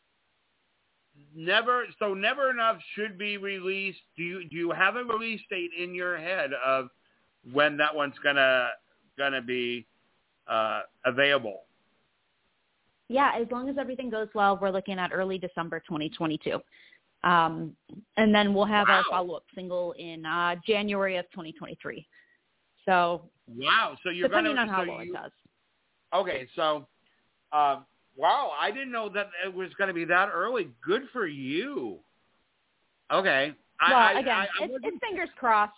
never, so Never Enough should be released. Do you, do you have a release date in your head of when that one's gonna, gonna be, uh, available? Yeah, as long as everything goes well, we're looking at early December twenty twenty-two. Um, and then we'll have Wow. our follow-up single in uh, January of twenty twenty-three. So, wow. So you're depending gonna, on how so well you, it does. Okay, so, uh, wow, I didn't know that it was going to be that early. Good for you. Okay. Well, I, again, I, I it's, it's fingers crossed.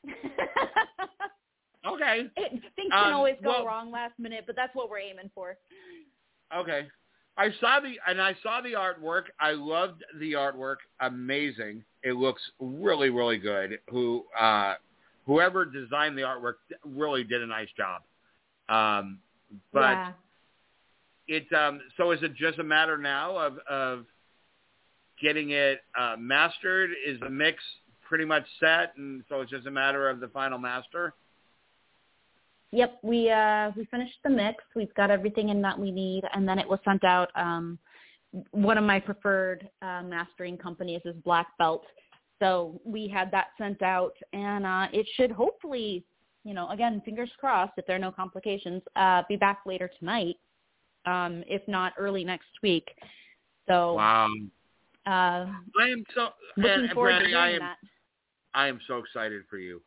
Okay. It, things can Um, always go well- wrong last minute, but that's what we're aiming for. Okay. I saw the and I saw the artwork. I loved the artwork. Amazing. It looks really, really good. Who uh, whoever designed the artwork really did a nice job. Um, but yeah. it um, so is it just a matter now of of getting it uh, mastered? Is the mix pretty much set, and so it's just a matter of the final master? Yep, we uh, we finished the mix. We've got everything in that we need, and then it was sent out. Um, one of my preferred uh, mastering companies is Black Belt, so we had that sent out, and uh, it should hopefully you know, again, fingers crossed if there are no complications, uh, be back later tonight, um, if not early next week. So, wow. Uh, I am so looking and, forward Brandy, to hearing I am, that. I am so excited for you.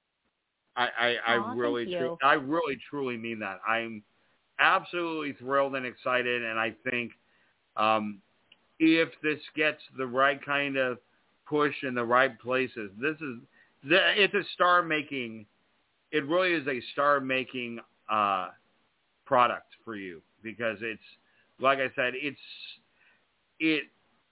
I, I, I Aw, really, thank you. tru- I really, truly mean that. I'm absolutely thrilled and excited, and I think um, if this gets the right kind of push in the right places, this is the, it's a star-making. It really is a star-making uh, product for you because it's, like I said, it's it.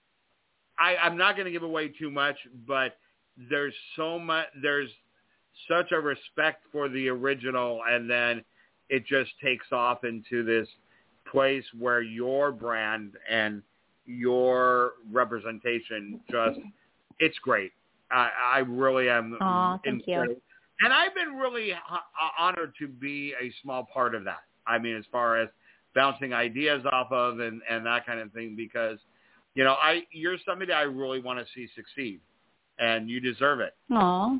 I, I'm not going to give away too much, but there's so much. There's such a respect for the original, and then it just takes off into this place where your brand and your representation just, it's great. I, I really am. Aw, thank incredible. you. And I've been really h- honored to be a small part of that. I mean, as far as bouncing ideas off of and, and that kind of thing, because, you know, I you're somebody I really want to see succeed, and you deserve it. Aw.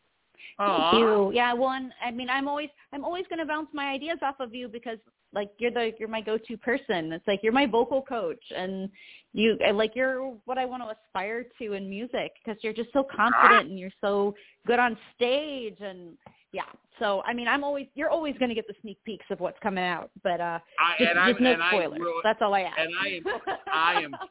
Aw. Thank you. Yeah, well, and, I mean, I'm always, I'm always going to bounce my ideas off of you because, like, you're the, you're my go-to person. It's like you're my vocal coach, and you, like, you're what I want to aspire to in music because you're just so confident and you're so good on stage, and yeah. So, I mean, I'm always, you're always going to get the sneak peeks of what's coming out, but uh, I, just, and I, just no and spoilers. I really, That's all I ask. And I am, I am,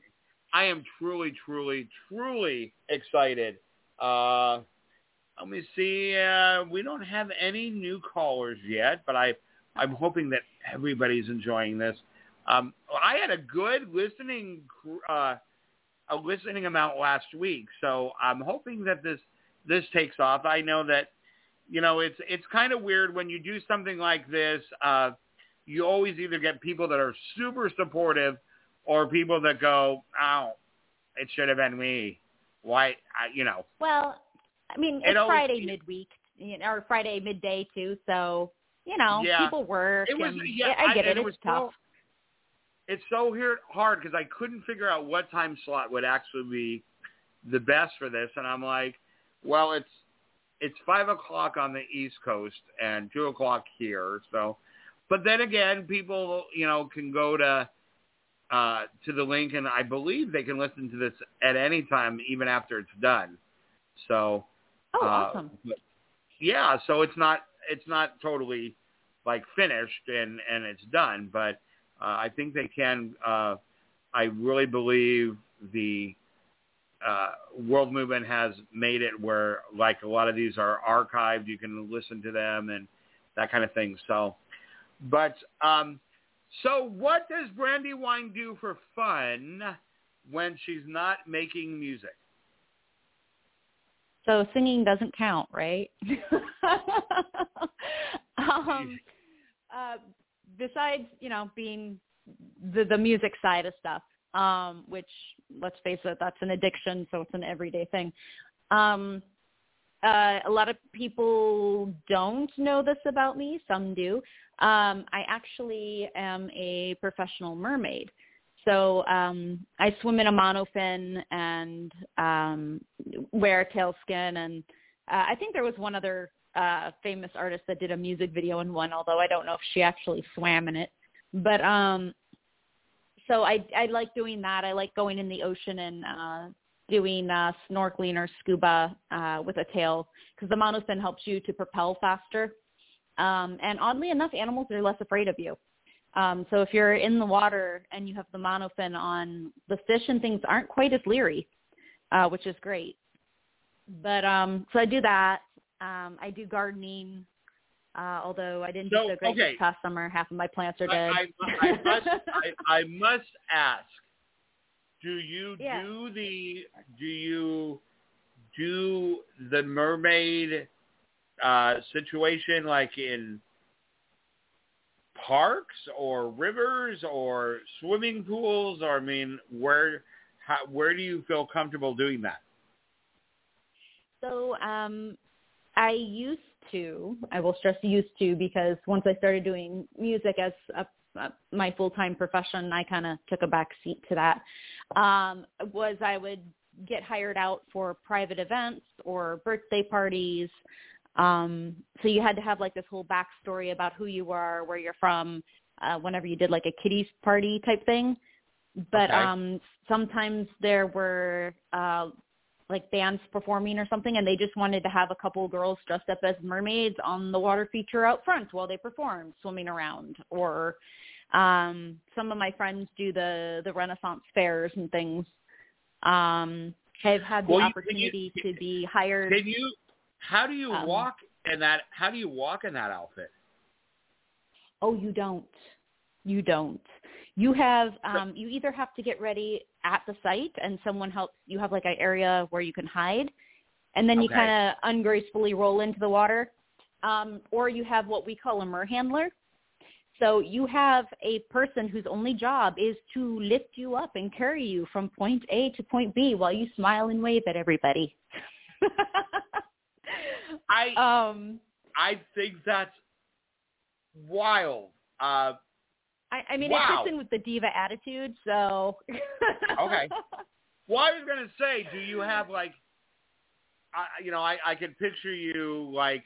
I am truly, truly, truly excited. Uh, Let me see. Uh, we don't have any new callers yet, but I, I'm hoping that everybody's enjoying this. Um, I had a good listening, uh, a listening amount last week, so I'm hoping that this this takes off. I know that, you know, it's it's kind of weird when you do something like this. Uh, you always either get people that are super supportive, or people that go, "Oh, it should have been me." Why, I, you know? Well. I mean, It it's always, Friday midweek, you know, or Friday midday too. So, you know, yeah, people work. it was, and yeah, I get I, it. it It's was tough. So, it's so here, hard because I couldn't figure out what time slot would actually be the best for this. And I'm like, well, it's, it's five o'clock on the East Coast and two o'clock here. So, but then again, people, you know, can go to, uh, to the link, and I believe they can listen to this at any time, even after it's done. So, Oh, uh, awesome. but yeah, so it's not it's not totally like finished and, and it's done, but uh, I think they can. Uh, I really believe the uh, world movement has made it where, like, a lot of these are archived. You can listen to them and that kind of thing. So, but um, so what does Brandywine do for fun when she's not making music? So singing doesn't count, right? um, uh, besides, you know, being the, the music side of stuff, um, which, let's face it, that's an addiction, so it's an everyday thing. Um, uh, a lot of people don't know this about me. Some do. Um, I actually am a professional mermaid. So um, I swim in a monofin and um, wear a tailskin, and uh, I think there was one other uh, famous artist that did a music video in one, although I don't know if she actually swam in it. But um, so I, I like doing that. I like going in the ocean and uh, doing uh, snorkeling or scuba uh, with a tail, because the monofin helps you to propel faster. Um, and oddly enough, animals are less afraid of you. Um, so if you're in the water and you have the monofin on, the fish and things aren't quite as leery, uh, which is great. But um, so I do that. Um, I do gardening, uh, although I didn't So, do so great okay. this past summer. Half of my plants are dead. I, I, I, must, I, I must ask, do you Yeah. do the do you do the mermaid uh, situation like in parks or rivers or swimming pools, or I mean, where how, where do you feel comfortable doing that? So um, I used to, I will stress used to, because once I started doing music as a, a, my full-time profession, I kind of took a back seat to that, um, was I would get hired out for private events or birthday parties, Um, so you had to have like this whole backstory about who you are, where you're from, uh, whenever you did like a kiddies party type thing. But Okay. um, sometimes there were uh, like bands performing or something, and they just wanted to have a couple girls dressed up as mermaids on the water feature out front while they performed, swimming around. Or um, some of my friends do the, the Renaissance fairs and things. Um, I've had the Well, you- opportunity you- to be hired. Can you? How do you Um, walk in that? How do you walk in that outfit? Oh, you don't. You don't. You have, um, you either have to get ready at the site and someone helps, you have like an area where you can hide, and then you Okay. kind of ungracefully roll into the water. Um, or you have what we call a mer handler. So you have a person whose only job is to lift you up and carry you from point A to point B while you smile and wave at everybody. I um, I think that's wild. Uh, I, I mean, Wow. it fits in with the diva attitude, so. Okay. Well, I was gonna say, do you have like, I, you know, I I could picture you like,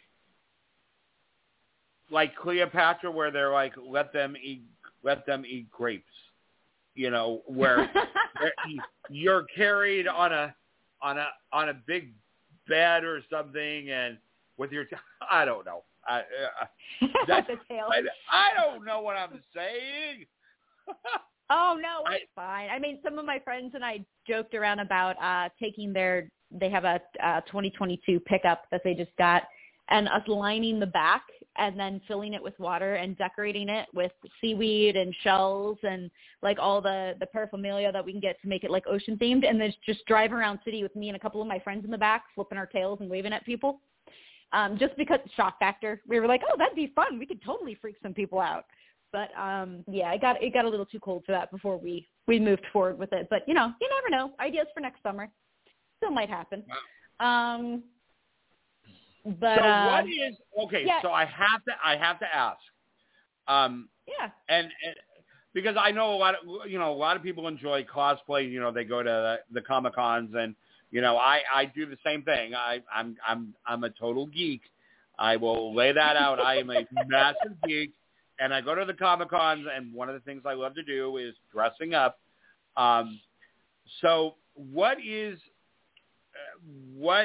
like Cleopatra, where they're like, let them eat, let them eat grapes, you know, where, where you're carried on a, on a, on a big bed or something, and with your, t- I don't know. I, uh, that's, the tail. I, I don't know what I'm saying. Oh no, I- it's fine. I mean, some of my friends and I joked around about uh taking their. They have a uh, twenty twenty-two pickup that they just got, and us lining the back and then filling it with water and decorating it with seaweed and shells and like all the the paraphernalia that we can get to make it like ocean themed, and then just drive around city with me and a couple of my friends in the back, flipping our tails and waving at people. Um, just because shock factor, we were like, oh, that'd be fun. We could totally freak some people out. But um, yeah, it got it got a little too cold for that before we, we moved forward with it. But you know, you never know. Ideas for next summer still might happen. Um, but so uh, what is okay? yeah. So I have to I have to ask. Um, yeah, and, and because I know a lot of you know a lot of people enjoy cosplay. You know, they go to the, the Comic Cons, and you know I, I do the same thing. I I'm I'm I'm a total geek. I will lay that out. I am a massive geek, and I go to the Comic Cons, and one of the things I love to do is dressing up. Um, so what is uh, what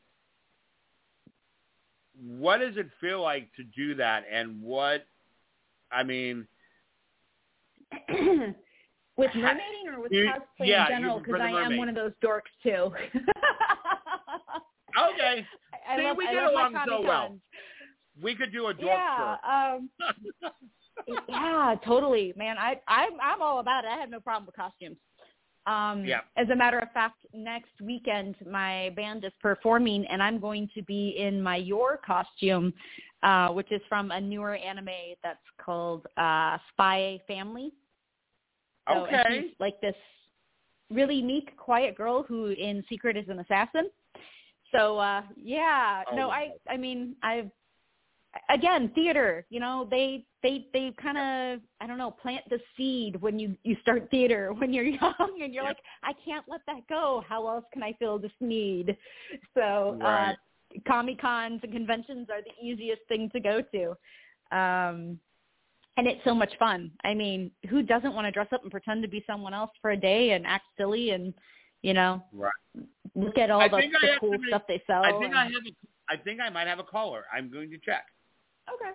what does it feel like to do that, and what I mean. with mermaiding or with You- cosplay yeah, in general? you- for Because the I am mermaid. one of those dorks too. Okay. I, I See, love, we I get love along my so well. Comic-Cons. We could do a dork Yeah, um, yeah, totally, man. I, I'm, I'm all about it. I have no problem with costumes. Um, Yeah. As a matter of fact, next weekend my band is performing, and I'm going to be in my Yor costume, uh, which is from a newer anime that's called uh, Spy Family. So, and Okay. she's like this really meek, quiet girl who, in secret, is an assassin. So, uh, yeah, Oh, no, wow. I, I mean, I've. Again, theater, you know, they they they kind of, I don't know, plant the seed when you, you start theater when you're young, and you're Yep. like, I can't let that go. How else can I fill this need? So Right. uh, Comic-Cons and conventions are the easiest thing to go to. Um, and it's so much fun. I mean, who doesn't want to dress up and pretend to be someone else for a day and act silly and, you know, Right. look at all I the, think I the have cool to be- stuff they sell. I think and, I have. A, I think I might have a caller. I'm going to check. Okay.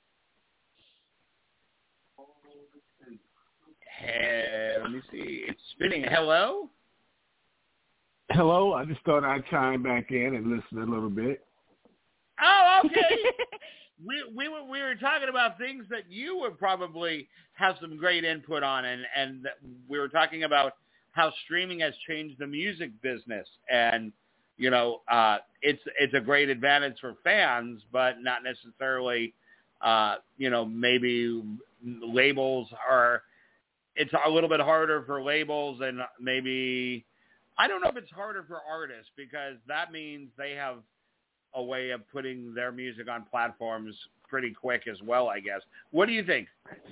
Hey, let me see. It's spinning. Hello. Hello, I just thought I'd chime back in and listen a little bit. Oh, okay. we we were we were talking about things that you would probably have some great input on, and and that we were talking about how streaming has changed the music business, and you know, uh, it's it's a great advantage for fans, but not necessarily, uh, you know, maybe labels are. It's a little bit harder for labels, and maybe I don't know if it's harder for artists, because that means they have a way of putting their music on platforms pretty quick as well, I guess. What do you think?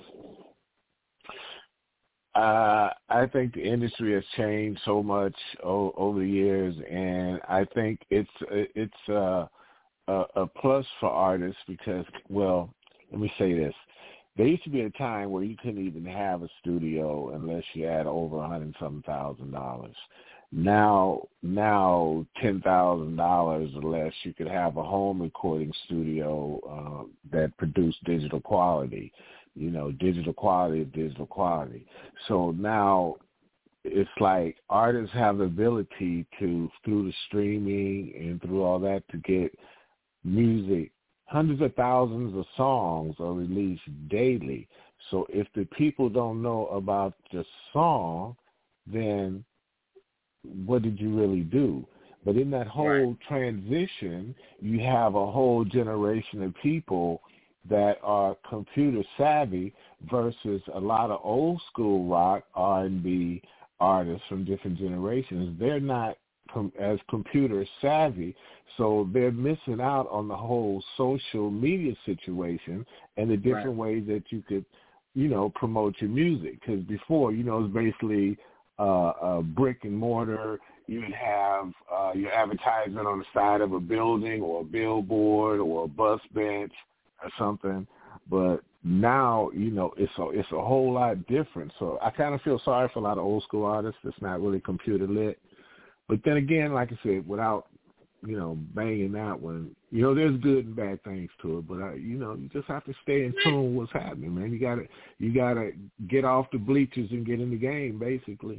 Uh, I think the industry has changed so much o- over the years, and I think it's it's uh, a, a plus for artists because, well, let me say this. There used to be a time where you couldn't even have a studio unless you had over a hundred and some thousand dollars. Now, now ten thousand dollars or less, you could have a home recording studio uh, that produced digital quality. You know, digital quality is digital quality. So now it's like artists have the ability to, through the streaming and through all that, to get music. Hundreds of thousands of songs are released daily. So if the people don't know about the song, then what did you really do? But in that whole right. transition, you have a whole generation of people that are computer savvy versus a lot of old school rock, R and B artists from different generations. They're not com- as computer savvy, so they're missing out on the whole social media situation and the different right. ways that you could, you know, promote your music. Because before, you know, it's basically uh, a brick and mortar. You would have uh, your advertisement on the side of a building or a billboard or a bus bench or something. But now, you know, it's a, it's a whole lot different. So I kind of feel sorry for a lot of old school artists that's not really computer lit. But then again, like I said, without, you know, banging that one, you know, there's good and bad things to it. But, I, you know, you just have to stay in tune with what's happening, man. You got to you gotta get off the bleachers and get in the game, basically.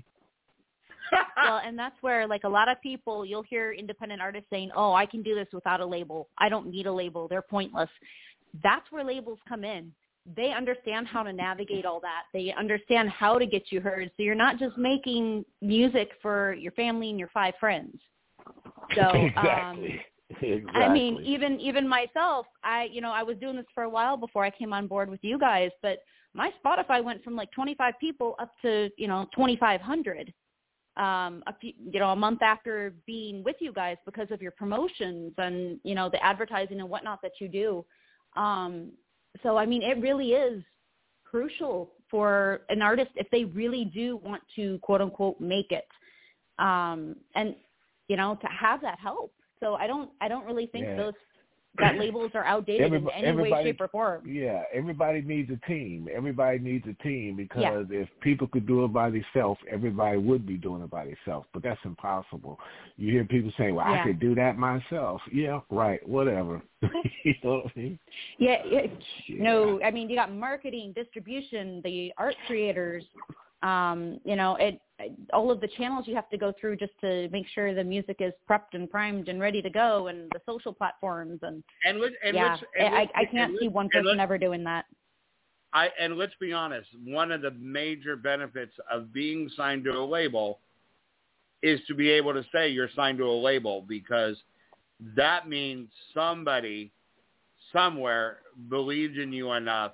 Well, and that's where, like, a lot of people, you'll hear independent artists saying, oh, I can do this without a label. I don't need a label. They're pointless. That's where labels come in. They understand how to navigate all that. They understand how to get you heard. So you're not just making music for your family and your five friends. So, exactly. Um, exactly. I mean, even even myself, I you know, I was doing this for a while before I came on board with you guys, but my Spotify went from like twenty-five people up to, you know, twenty-five hundred. Um, a few, you know, a month after being with you guys because of your promotions and, you know, the advertising and whatnot that you do. Um, so, I mean, it really is crucial for an artist if they really do want to, quote unquote, make it. Um, and, you know, to have that help. So I don't, I don't really think yeah. those, that labels are outdated everybody, in any way, shape, or form. Yeah, everybody needs a team. Everybody needs a team because yeah. if people could do it by themselves, everybody would be doing it by themselves. But that's impossible. You hear people saying, well, yeah. I could do that myself. Yeah, right, whatever. You know what I mean? Yeah, yeah, yeah. No, I mean, you got marketing, distribution, the art creators, um, you know, it, all of the channels you have to go through just to make sure the music is prepped and primed and ready to go, and the social platforms and and, let, and yeah, let's, and I, let's, I can't see one person ever doing that. I and let's be honest, one of the major benefits of being signed to a label is to be able to say you're signed to a label, because that means somebody somewhere believes in you enough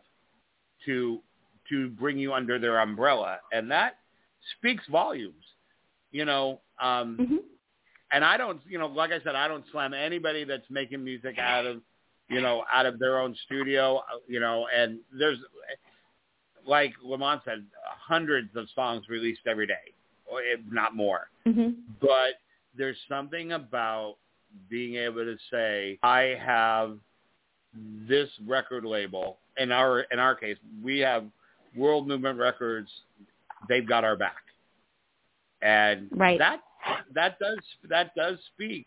to to bring you under their umbrella, and that speaks volumes, you know. Um, mm-hmm. And I don't, you know, like I said, I don't slam anybody that's making music out of, you know, out of their own studio, you know. And there's, like Lamont said, hundreds of songs released every day, or if not more. Mm-hmm. But there's something about being able to say, I have this record label. In our in our case, we have World Movement Records. They've got our back, and right. that that does that does speak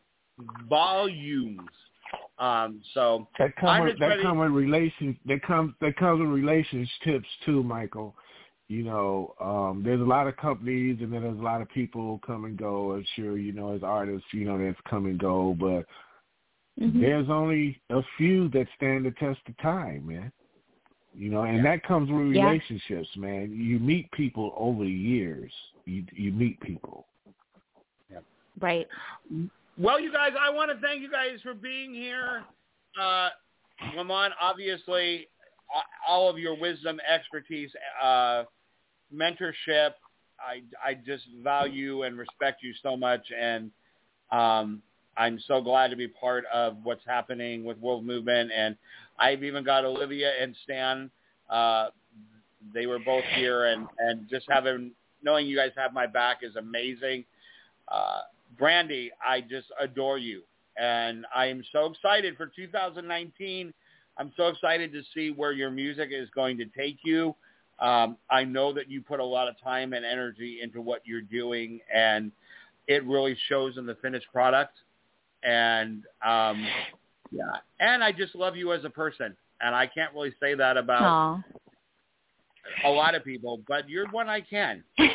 volumes. Um, so that comes with, that ready- come with relations. That comes that comes with relationships too, Michael. You know, um, there's a lot of companies, and then there's a lot of people come and go. I'm sure you know, as artists, you know, that's come and go, but mm-hmm. there's only a few that stand the test of time, man. You know, and yeah. that comes with relationships, yeah. man. You meet people over the years. You you meet people. Yeah. Right. Well, you guys, I want to thank you guys for being here. Uh, Lamont, obviously, all of your wisdom, expertise, uh, mentorship, I, I just value and respect you so much. And um, I'm so glad to be part of what's happening with World Movement. And I've even got Olivia and Stan. Uh, they were both here, and, and just having, knowing you guys have my back is amazing. Uh, Brandy, I just adore you. And I am so excited for two thousand nineteen. I'm so excited to see where your music is going to take you. Um, I know that you put a lot of time and energy into what you're doing, and it really shows in the finished product. And, um, yeah, and I just love you as a person. And I can't really say that about Aww. a lot of people, but you're one I can. So.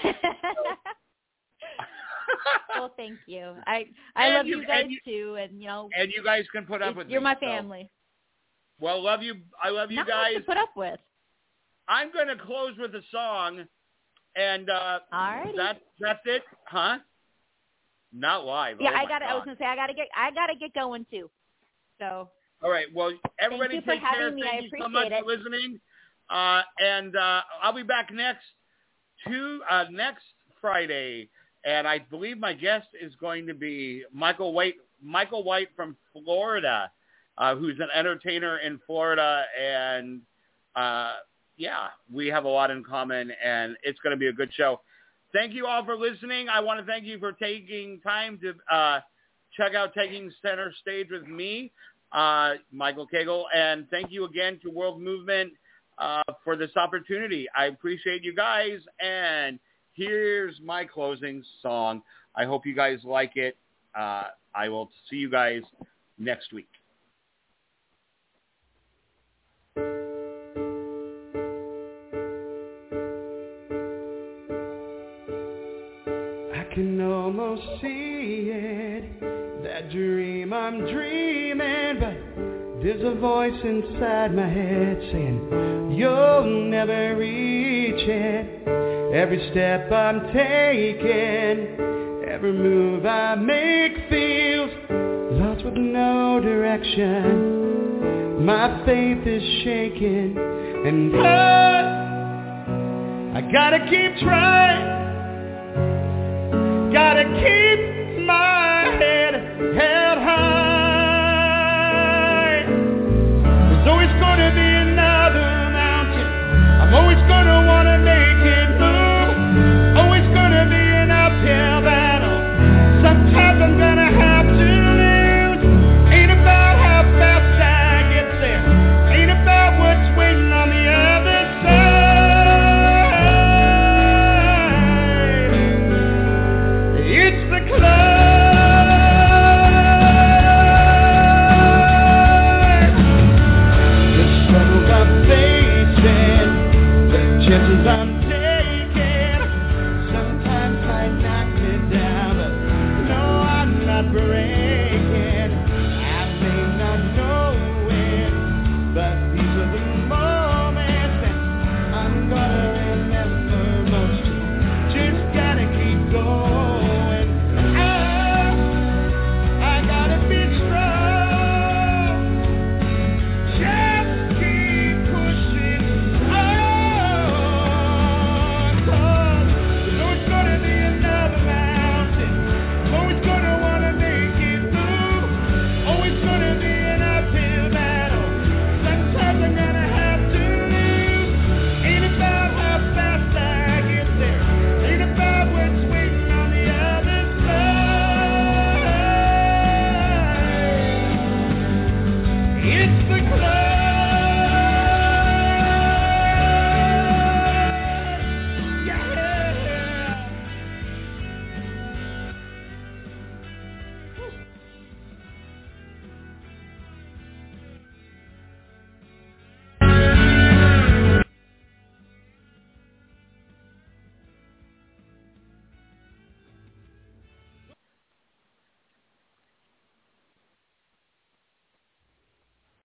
Well, thank you. I I And love you, you guys and you, too, and you know, and you guys can put up with you're me. my so. family. Well, love you. I love you Not guys. much to put up with. I'm going to close with a song, and uh, Alrighty. that that's it, huh? Not live. Yeah, oh I got. God. I was gonna say I gotta get. I gotta get going too. So. All right. Well, everybody Thank you take for care. having me. Thank I you so much appreciate for listening. Uh, and uh, I'll be back next to uh, next Friday, and I believe my guest is going to be Michael White. Michael White from Florida, uh, who's an entertainer in Florida, and uh, yeah, we have a lot in common, and it's going to be a good show. Thank you all for listening. I want to thank you for taking time to uh, check out Taking Center Stage with me, uh, Michael Cagle, and thank you again to World Movement uh, for this opportunity. I appreciate you guys, and here's my closing song. I hope you guys like it. Uh, I will see you guys next week. I can almost see it, that dream I'm dreaming, but there's a voice inside my head saying, you'll never reach it. Every step I'm taking, every move I make feels lost with no direction. My faith is shaking, and I, I gotta keep trying. Gotta keep my head held high. There's always gonna be another mountain. I'm always gonna wanna make it move. Always gonna be an uphill battle. Sometimes I'm gonna have to lose. Ain't about how fast I get there. Ain't about what's waiting on the other side. It's the climb. The struggles I'm facing, the chances I'm taking, sometimes might knock me down, but no, I'm not brave.